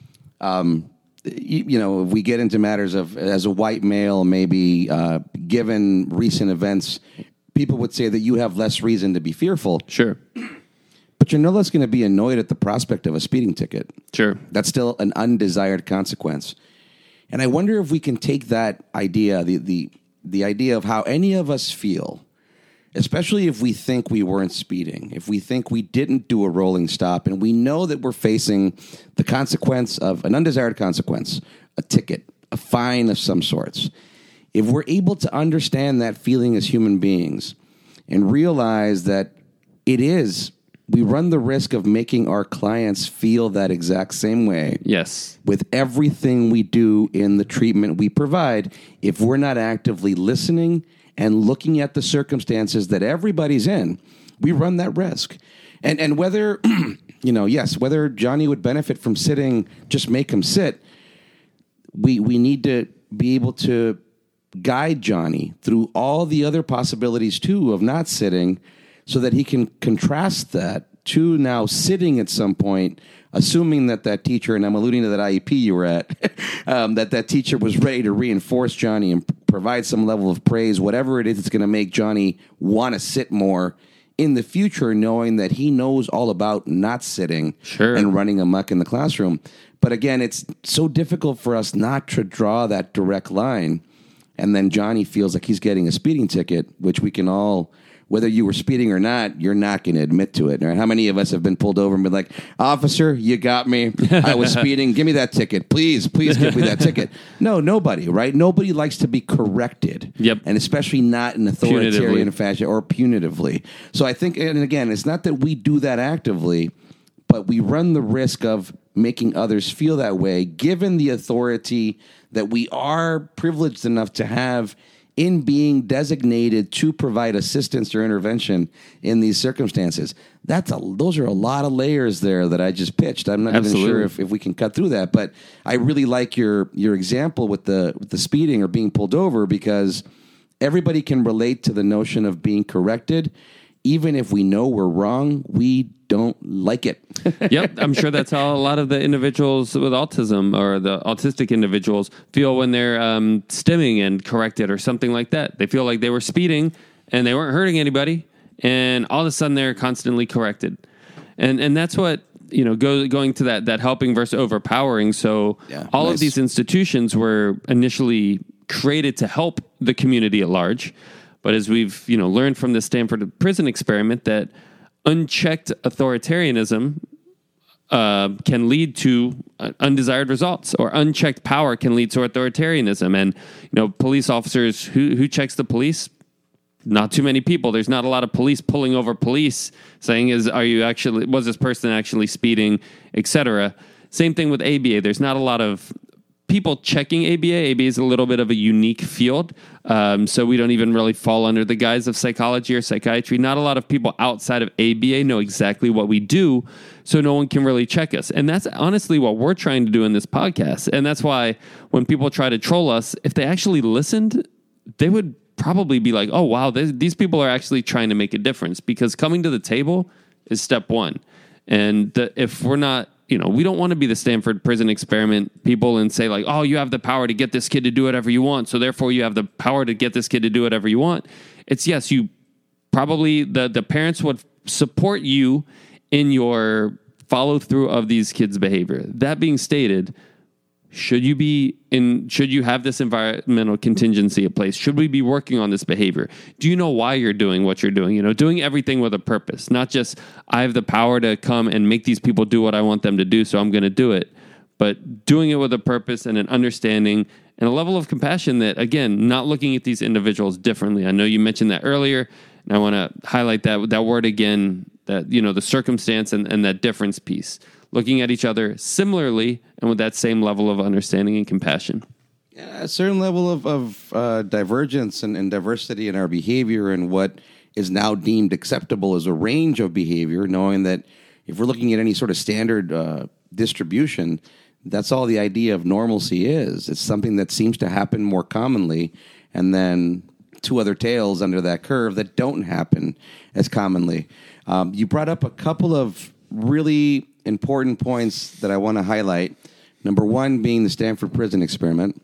if we get into matters of, as a white male, maybe given recent events, people would say that you have less reason to be fearful. Sure. But you're no less going to be annoyed at the prospect of a speeding ticket. Sure. That's still an undesired consequence. And I wonder if we can take that idea, the idea of how any of us feel, especially if we think we weren't speeding, if we think we didn't do a rolling stop, and we know that we're facing the consequence of an undesired consequence, a ticket, a fine of some sorts. If we're able to understand that feeling as human beings and realize that we run the risk of making our clients feel that exact same way. Yes. With everything we do in the treatment we provide, if we're not actively listening and looking at the circumstances that everybody's in, we run that risk. And whether yes, whether Johnny would benefit from sitting, just make him sit. We need to be able to guide Johnny through all the other possibilities, too, of not sitting so that he can contrast that to now sitting at some point, assuming that teacher, and I'm alluding to that IEP you were at, that teacher was ready to reinforce Johnny and provide some level of praise, whatever it is that's going to make Johnny want to sit more in the future, knowing that he knows all about not sitting and running amok in the classroom. But again, it's so difficult for us not to draw that direct line. And then Johnny feels like he's getting a speeding ticket, which we can all, whether you were speeding or not, you're not going to admit to it. Right? How many of us have been pulled over and been like, officer, you got me. I was speeding. Give me that ticket. Please give me that ticket. No, nobody, right? Nobody likes to be corrected. Yep. And especially not in authoritarian fashion or punitively. So I think, and again, it's not that we do that actively, but we run the risk of making others feel that way, given the authority that we are privileged enough to have in being designated to provide assistance or intervention in these circumstances. Those are a lot of layers there that I just pitched. I'm not even sure if we can cut through that, but I really like your example with the speeding or being pulled over, because everybody can relate to the notion of being corrected. Even if we know we're wrong, we don't like it. Yep, I'm sure that's how a lot of the individuals with autism or the autistic individuals feel when they're stimming and corrected or something like that. They feel like they were speeding and they weren't hurting anybody, and all of a sudden they're constantly corrected. And that's what, going to that helping versus overpowering. So all of these institutions were initially created to help the community at large. But as we've learned from the Stanford prison experiment, that unchecked authoritarianism can lead to undesired results, or unchecked power can lead to authoritarianism. And police officers, who checks the police? Not too many people. There's not a lot of police pulling over police saying, was this person actually speeding, etc. Same thing with ABA. There's not a lot of people checking ABA. ABA is a little bit of a unique field, so we don't even really fall under the guise of psychology or psychiatry. Not a lot of people outside of ABA know exactly what we do, so no one can really check us. And that's honestly what we're trying to do in this podcast. And that's why when people try to troll us, if they actually listened, they would probably be like, oh, wow, these people are actually trying to make a difference, because coming to the table is step one. And if we're not, we don't want to be the Stanford prison experiment people and say like, oh, you have the power to get this kid to do whatever you want, so therefore you have the power to get this kid to do whatever you want. It's yes, you probably, the parents would support you in your follow through of these kids' behavior. That being stated, should you have this environmental contingency in place? Should we be working on this behavior? Do you know why you're doing what you're doing? Doing everything with a purpose, not just I have the power to come and make these people do what I want them to do, so I'm going to do it, but doing it with a purpose and an understanding and a level of compassion that, again, not looking at these individuals differently. I know you mentioned that earlier, and I want to highlight that word again, that, the circumstance and that difference piece. Looking at each other similarly and with that same level of understanding and compassion. Yeah, a certain level of divergence and diversity in our behavior, and what is now deemed acceptable as a range of behavior, knowing that if we're looking at any sort of standard distribution, that's all the idea of normalcy is. It's something that seems to happen more commonly, and then two other tails under that curve that don't happen as commonly. You brought up a couple of really important points that I want to highlight. Number one being the Stanford prison experiment.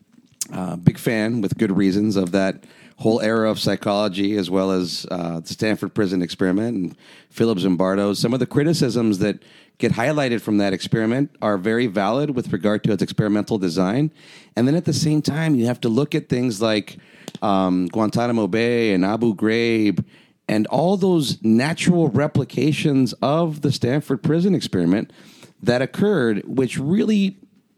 Big fan, with good reasons, of that whole era of psychology, as well as the Stanford prison experiment and Philip Zimbardo. Some of the criticisms that get highlighted from that experiment are very valid with regard to its experimental design. And then at the same time, you have to look at things like Guantanamo Bay and Abu Ghraib, and all those natural replications of the Stanford prison experiment that occurred, which really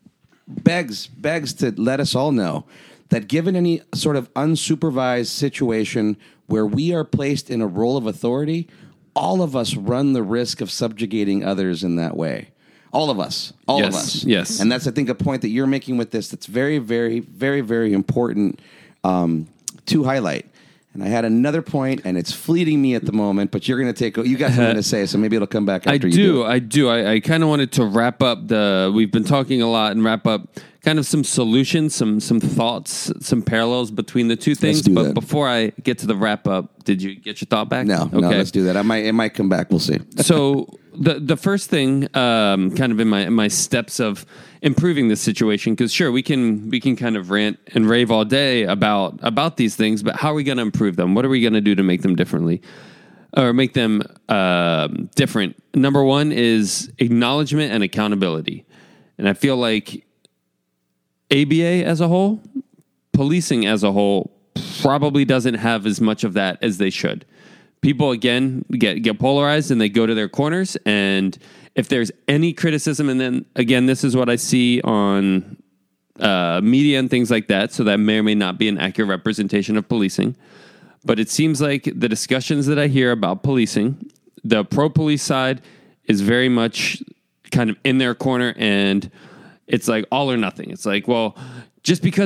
begs to let us all know that given any sort of unsupervised situation where we are placed in a role of authority, all of us run the risk of subjugating others in that way. All of us. All of us. Yes. And that's, I think, a point that you're making with this that's very, very, very, very important to highlight. And I had another point, and it's fleeting me at the moment, but you're going to take, you got something to say, so maybe it'll come back after you do. I do. I kind of wanted to wrap up we've been talking a lot and wrap up kind of some solutions, some thoughts, some parallels between the two things. But that. Before I get to the wrap up, did you get your thought back? No, let's do that. It might come back. We'll see. So the first thing, kind of in my steps of improving this situation, because sure, we can kind of rant and rave all day about these things, but how are we going to improve them? What are we going to do to make them differently? Or make them different? Number one is acknowledgement and accountability. And I feel like ABA as a whole, policing as a whole, probably doesn't have as much of that as they should. People, again, get polarized and they go to their corners. And if there's any criticism, and then, again, this is what I see on media and things like that, so that may or may not be an accurate representation of policing. But it seems like the discussions that I hear about policing, the pro-police side is very much kind of in their corner, and it's like all or nothing. It's like, well, just because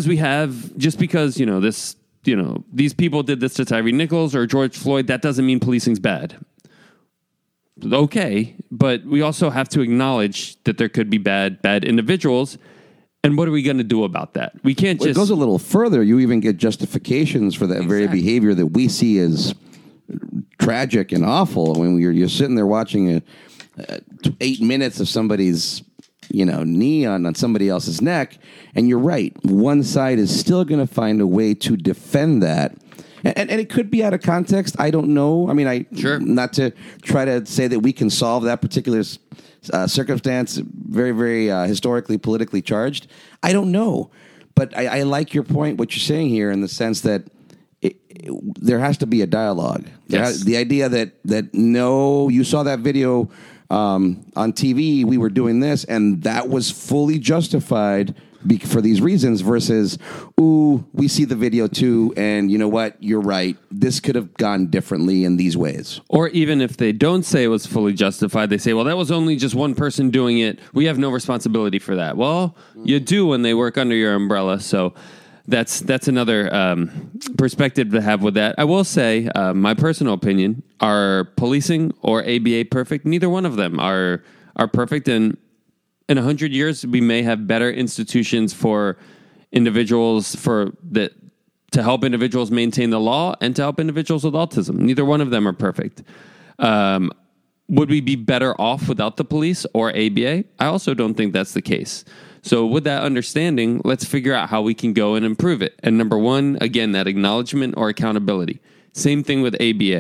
these people did this to Tyree Nichols or George Floyd, that doesn't mean policing's bad. Okay, but we also have to acknowledge that there could be bad individuals. And what are we going to do about that? We can't just... It goes a little further. You even get justifications for that very behavior that we see as tragic and awful. When you're sitting there watching 8 minutes of somebody's knee on somebody else's neck, and you're right. One side is still going to find a way to defend that. And it could be out of context. I don't know. I mean, not to try to say that we can solve that particular circumstance, very, very historically, politically charged. I don't know. But I like your point, what you're saying here, in the sense that there has to be a dialogue. Yes. The idea that no, you saw that video on TV, we were doing this, and that was fully justified for these reasons, versus, ooh, we see the video too, and you know what, you're right, this could have gone differently in these ways. Or even if they don't say it was fully justified, they say, well, that was only just one person doing it, we have no responsibility for that. Well, you do when they work under your umbrella, so that's another perspective to have with that. I will say, my personal opinion, are policing or ABA perfect? Neither one of them are perfect, and in 100 years, we may have better institutions for individuals to help individuals maintain the law and to help individuals with autism. Neither one of them are perfect. Would we be better off without the police or ABA? I also don't think that's the case. So with that understanding, let's figure out how we can go and improve it. And number one, again, that acknowledgement or accountability. Same thing with ABA.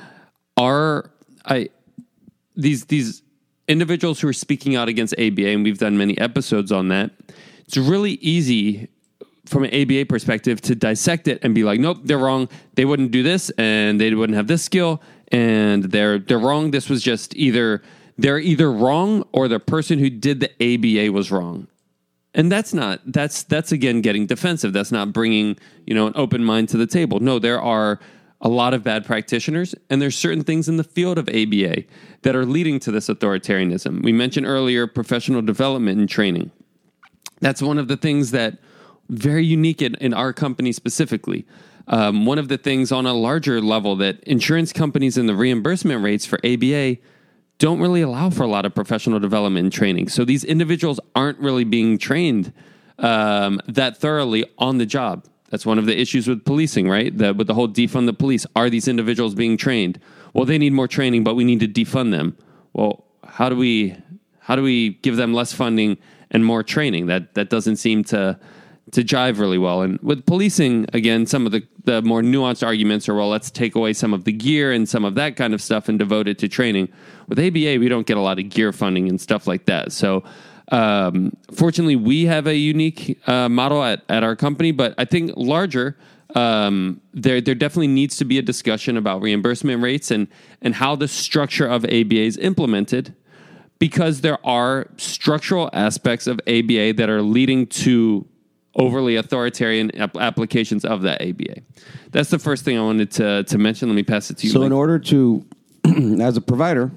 These individuals who are speaking out against ABA, and we've done many episodes on that, it's really easy from an ABA perspective to dissect it and be like, nope, they're wrong. They wouldn't do this, and they wouldn't have this skill, and they're wrong. This was just they're either wrong or the person who did the ABA was wrong. And that's again getting defensive. That's not bringing, an open mind to the table. No, there are a lot of bad practitioners, and there's certain things in the field of ABA that are leading to this authoritarianism. We mentioned earlier professional development and training. That's one of the things that very unique in our company specifically. One of the things on a larger level that insurance companies and the reimbursement rates for ABA don't really allow for a lot of professional development and training. So these individuals aren't really being trained that thoroughly on the job. That's one of the issues with policing, right? With the whole defund the police. Are these individuals being trained? Well, they need more training, but we need to defund them. Well, how do we give them less funding and more training? That doesn't seem to jive really well. And with policing, again, some of the more nuanced arguments are, well, let's take away some of the gear and some of that kind of stuff and devote it to training. With ABA, we don't get a lot of gear funding and stuff like that. So fortunately, we have a unique model at our company, but I think larger, there definitely needs to be a discussion about reimbursement rates and how the structure of ABA is implemented, because there are structural aspects of ABA that are leading to overly authoritarian applications of that ABA. That's the first thing I wanted to mention. Let me pass it to you. So Mike. In order to, as a provider,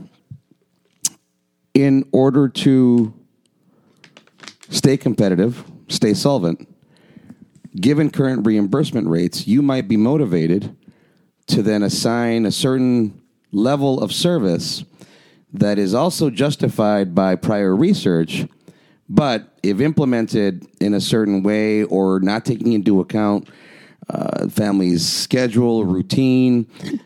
in order to stay competitive, stay solvent, given current reimbursement rates, you might be motivated to then assign a certain level of service that is also justified by prior research, but if implemented in a certain way or not taking into account family's schedule, routine,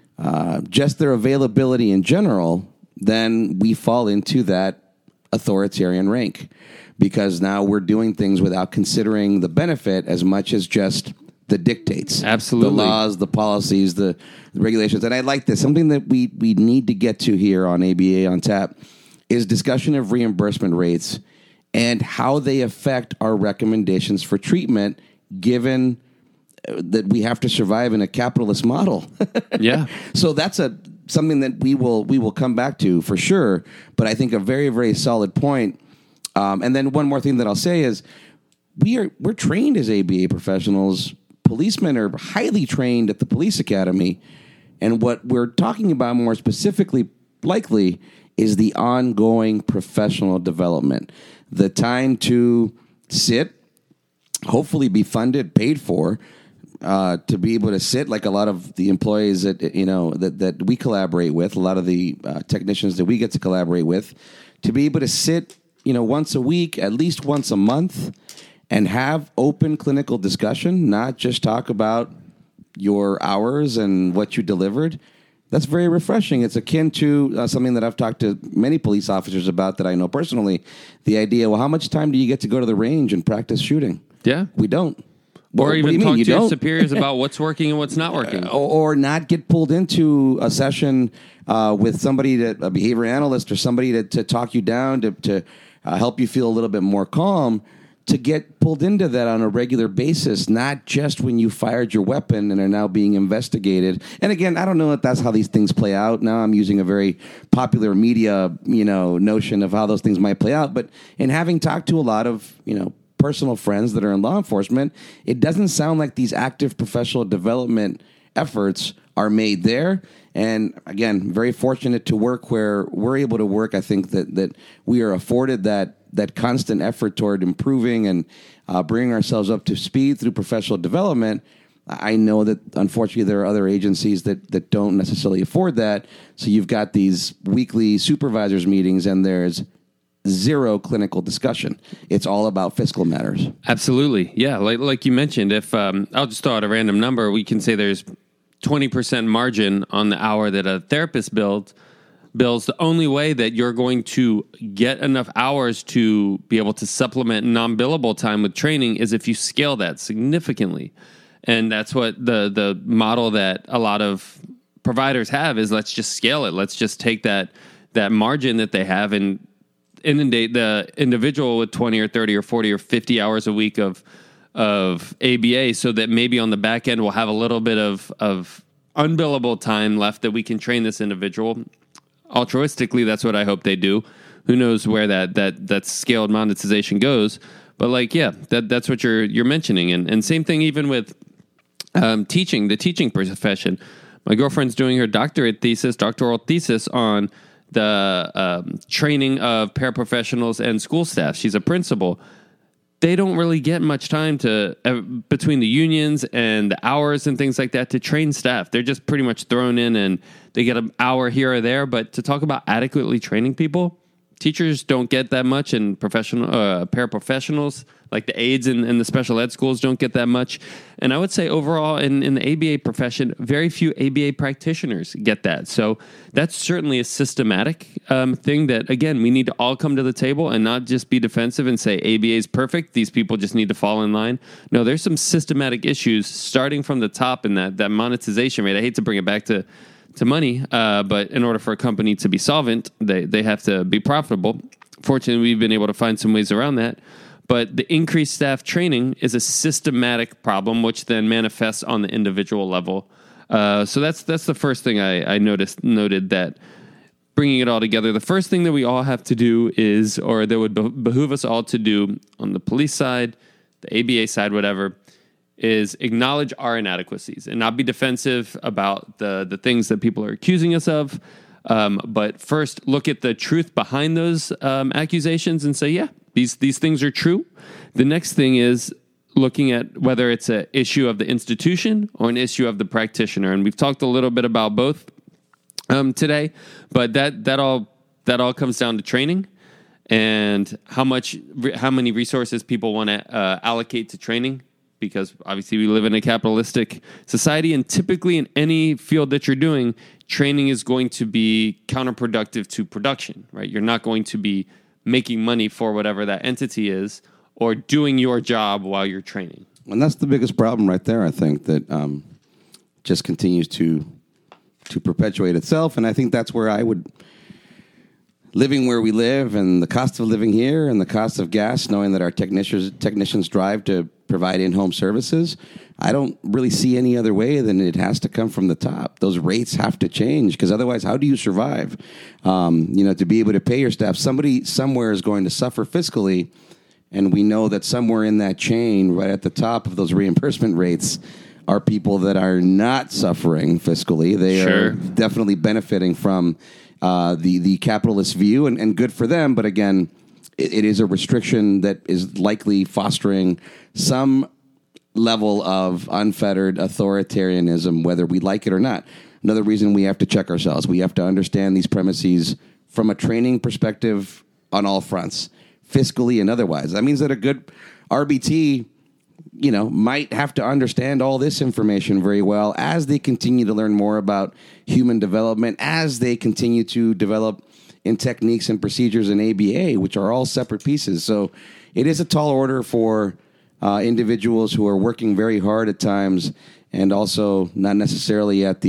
just their availability in general, then we fall into that authoritarian rank, because now we're doing things without considering the benefit as much as just the dictates. Absolutely. The laws, the policies, the regulations. And I like this. Something that we need to get to here on ABA on Tap is discussion of reimbursement rates and how they affect our recommendations for treatment, given that we have to survive in a capitalist model. Yeah. So that's something that we will come back to for sure. But I think a very, very solid point. And then one more thing that I'll say is we're trained as ABA professionals. Policemen are highly trained at the police academy. And what we're talking about more specifically, likely, is the ongoing professional development. The time to sit, hopefully be funded, paid for, to be able to sit like a lot of the employees that we collaborate with, a lot of the technicians that we get to collaborate with, to be able to sit, once a week, at least once a month, and have open clinical discussion, not just talk about your hours and what you delivered. That's very refreshing. It's akin to something that I've talked to many police officers about that I know personally. The idea, well, how much time do you get to go to the range and practice shooting? Yeah. We don't. Or even talk to your superiors about what's working and what's not working. Or not get pulled into a session with somebody, a behavior analyst or somebody to talk you down, to help you feel a little bit more calm, to get pulled into that on a regular basis, not just when you fired your weapon and are now being investigated. And again, I don't know if that's how these things play out. Now I'm using a very popular media, notion of how those things might play out. But in having talked to a lot of, personal friends that are in law enforcement, it doesn't sound like these active professional development efforts are made there. And again, very fortunate to work where we're able to work. I think that we are afforded that constant effort toward improving and bringing ourselves up to speed through professional development. I know that, unfortunately, there are other agencies that don't necessarily afford that. So you've got these weekly supervisors meetings, and there's zero clinical discussion. It's all about fiscal matters. Absolutely. Yeah. Like you mentioned, if I'll just throw out a random number, we can say there's 20% margin on the hour that a therapist bills. The only way that you're going to get enough hours to be able to supplement non-billable time with training is if you scale that significantly. And that's what the model that a lot of providers have is, let's just scale it. Let's just take that margin that they have and inundate the individual with 20 or 30 or 40 or 50 hours a week of ABA, so that maybe on the back end we'll have a little bit of unbillable time left that we can train this individual. Altruistically, that's what I hope they do. Who knows where that scaled monetization goes? But that's what you're mentioning, and same thing even with teaching, the teaching profession. My girlfriend's doing her doctoral thesis on the training of paraprofessionals and school staff. She's a principal. They don't really get much time to between the unions and the hours and things like that to train staff. They're just pretty much thrown in and they get an hour here or there. But to talk about adequately training people, teachers don't get that much, and paraprofessionals like the aides in the special ed schools don't get that much. And I would say overall in the ABA profession, very few ABA practitioners get that. So that's certainly a systematic thing that, again, we need to all come to the table and not just be defensive and say ABA is perfect. These people just need to fall in line. No, there's some systematic issues starting from the top in that monetization rate. I hate to bring it back to money, but in order for a company to be solvent, they have to be profitable. Fortunately, we've been able to find some ways around that. But the increased staff training is a systematic problem, which then manifests on the individual level. So that's the first thing I noted that bringing it all together, the first thing that we all have to do is, or that would behoove us all to do on the police side, the ABA side, whatever, is acknowledge our inadequacies and not be defensive about the things that people are accusing us of. But first, look at the truth behind those accusations and say, yeah, these things are true. The next thing is, looking at whether it's an issue of the institution or an issue of the practitioner. And we've talked a little bit about both today, but that all comes down to training and how many resources people want to allocate to training, because obviously we live in a capitalistic society, and typically in any field that you're doing, training is going to be counterproductive to production, right? You're not going to be making money for whatever that entity is or doing your job while you're training. And that's the biggest problem right there, I think, that just continues to perpetuate itself. And I think that's where living where we live and the cost of living here and the cost of gas, knowing that our technicians drive to provide in-home services, I don't really see any other way than it has to come from the top. Those rates have to change, because otherwise, how do you survive? To be able to pay your staff, somebody somewhere is going to suffer fiscally, and we know that somewhere in that chain, right at the top of those reimbursement rates, are people that are not suffering fiscally. They are definitely benefiting from the capitalist view, and good for them. But again, it is a restriction that is likely fostering some level of unfettered authoritarianism, whether we like it or not. Another reason we have to check ourselves. We have to understand these premises from a training perspective on all fronts, fiscally and otherwise. That means that a good RBT, might have to understand all this information very well as they continue to learn more about human development, as they continue to develop in techniques and procedures in ABA, which are all separate pieces. So it is a tall order for individuals who are working very hard at times, and also not necessarily at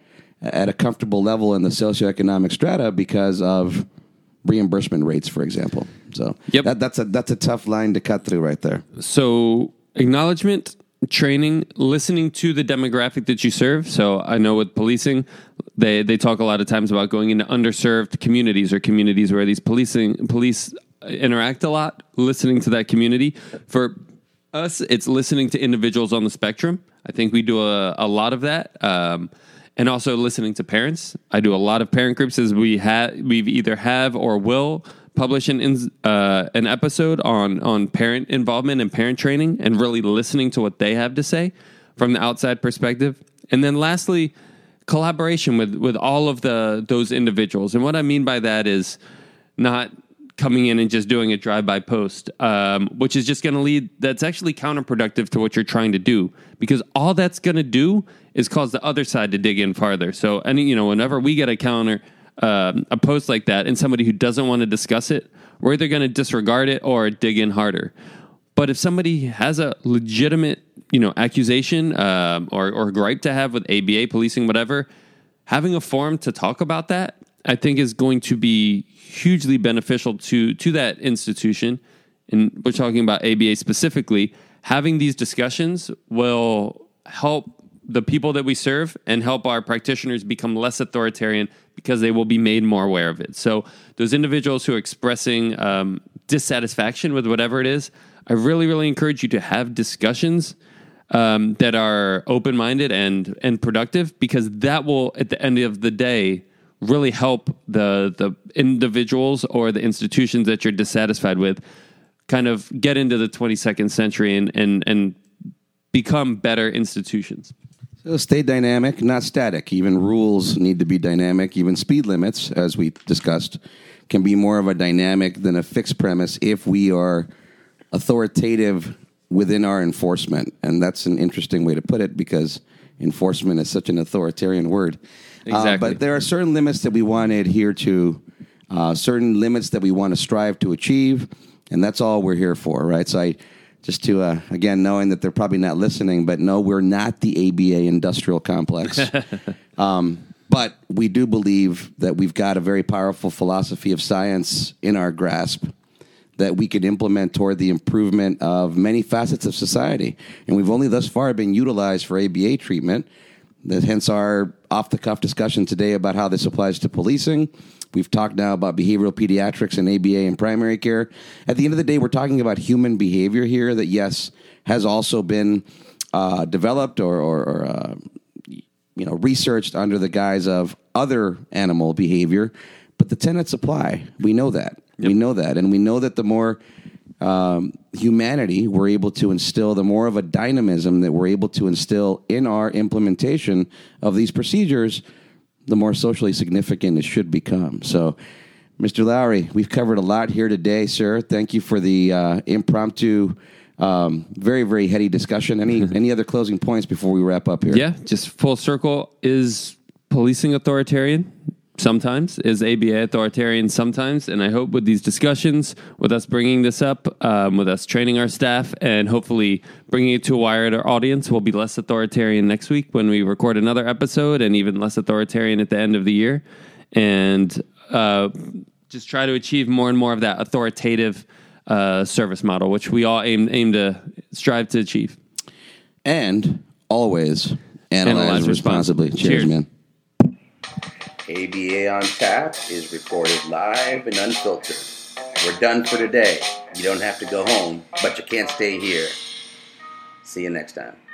a comfortable level in the socioeconomic strata because of reimbursement rates, for example. So that's a tough line to cut through right there. So acknowledgement, training, listening to the demographic that you serve. So I know with policing, they talk a lot of times about going into underserved communities or communities where these police interact a lot, listening to that community. For us, it's listening to individuals on the spectrum. I think we do a lot of that. And also listening to parents. I do a lot of parent groups, as we've either have or will publish an episode on parent involvement and parent training, and really listening to what they have to say from the outside perspective. And then lastly, collaboration with all of those individuals. And what I mean by that is not coming in and just doing a drive-by post, which is just going to lead, that's actually counterproductive to what you're trying to do, because all that's going to do is cause the other side to dig in farther. So whenever we get a post like that and somebody who doesn't want to discuss it, we're either going to disregard it or dig in harder. But if somebody has a legitimate, accusation or gripe to have with ABA, policing, whatever, having a forum to talk about that, I think, is going to be hugely beneficial to that institution. And we're talking about ABA specifically. Having these discussions will help the people that we serve and help our practitioners become less authoritarian, because they will be made more aware of it. So those individuals who are expressing dissatisfaction with whatever it is, I really, really encourage you to have discussions that are open-minded and productive, because that will, at the end of the day, really help the individuals or the institutions that you're dissatisfied with kind of get into the 22nd century and become better institutions. So stay dynamic, not static. Even rules need to be dynamic. Even speed limits, as we discussed, can be more of a dynamic than a fixed premise if we are authoritative within our enforcement. And that's an interesting way to put it, because enforcement is such an authoritarian word. Exactly. But there are certain limits that we want to adhere to, certain limits that we want to strive to achieve, and that's all we're here for, right? So just to, again, knowing that they're probably not listening, but no, we're not the ABA industrial complex. But we do believe that we've got a very powerful philosophy of science in our grasp that we can implement toward the improvement of many facets of society. And we've only thus far been utilized for ABA treatment. Hence our off-the-cuff discussion today about how this applies to policing. We've talked now about behavioral pediatrics and ABA in primary care. At the end of the day, we're talking about human behavior here that, yes, has also been developed or researched under the guise of other animal behavior. But the tenets apply. We know that. Yep. We know that. And we know that the more humanity we're able to instill, the more of a dynamism that we're able to instill in our implementation of these procedures, the more socially significant it should become. So, Mr. Lowry, we've covered a lot here today, sir. Thank you for the impromptu, very, very heady discussion. Any other closing points before we wrap up here? Yeah, just full circle. Is policing authoritarian? Sometimes. Is ABA authoritarian? Sometimes. And I hope with these discussions, with us bringing this up, with us training our staff, and hopefully bringing it to a wider audience, we'll be less authoritarian next week when we record another episode, and even less authoritarian at the end of the year. And just try to achieve more and more of that authoritative service model, which we all aim to strive to achieve. And always analyze responsibly. Cheers, man. ABA on Tap is recorded live and unfiltered. We're done for today. You don't have to go home, but you can't stay here. See you next time.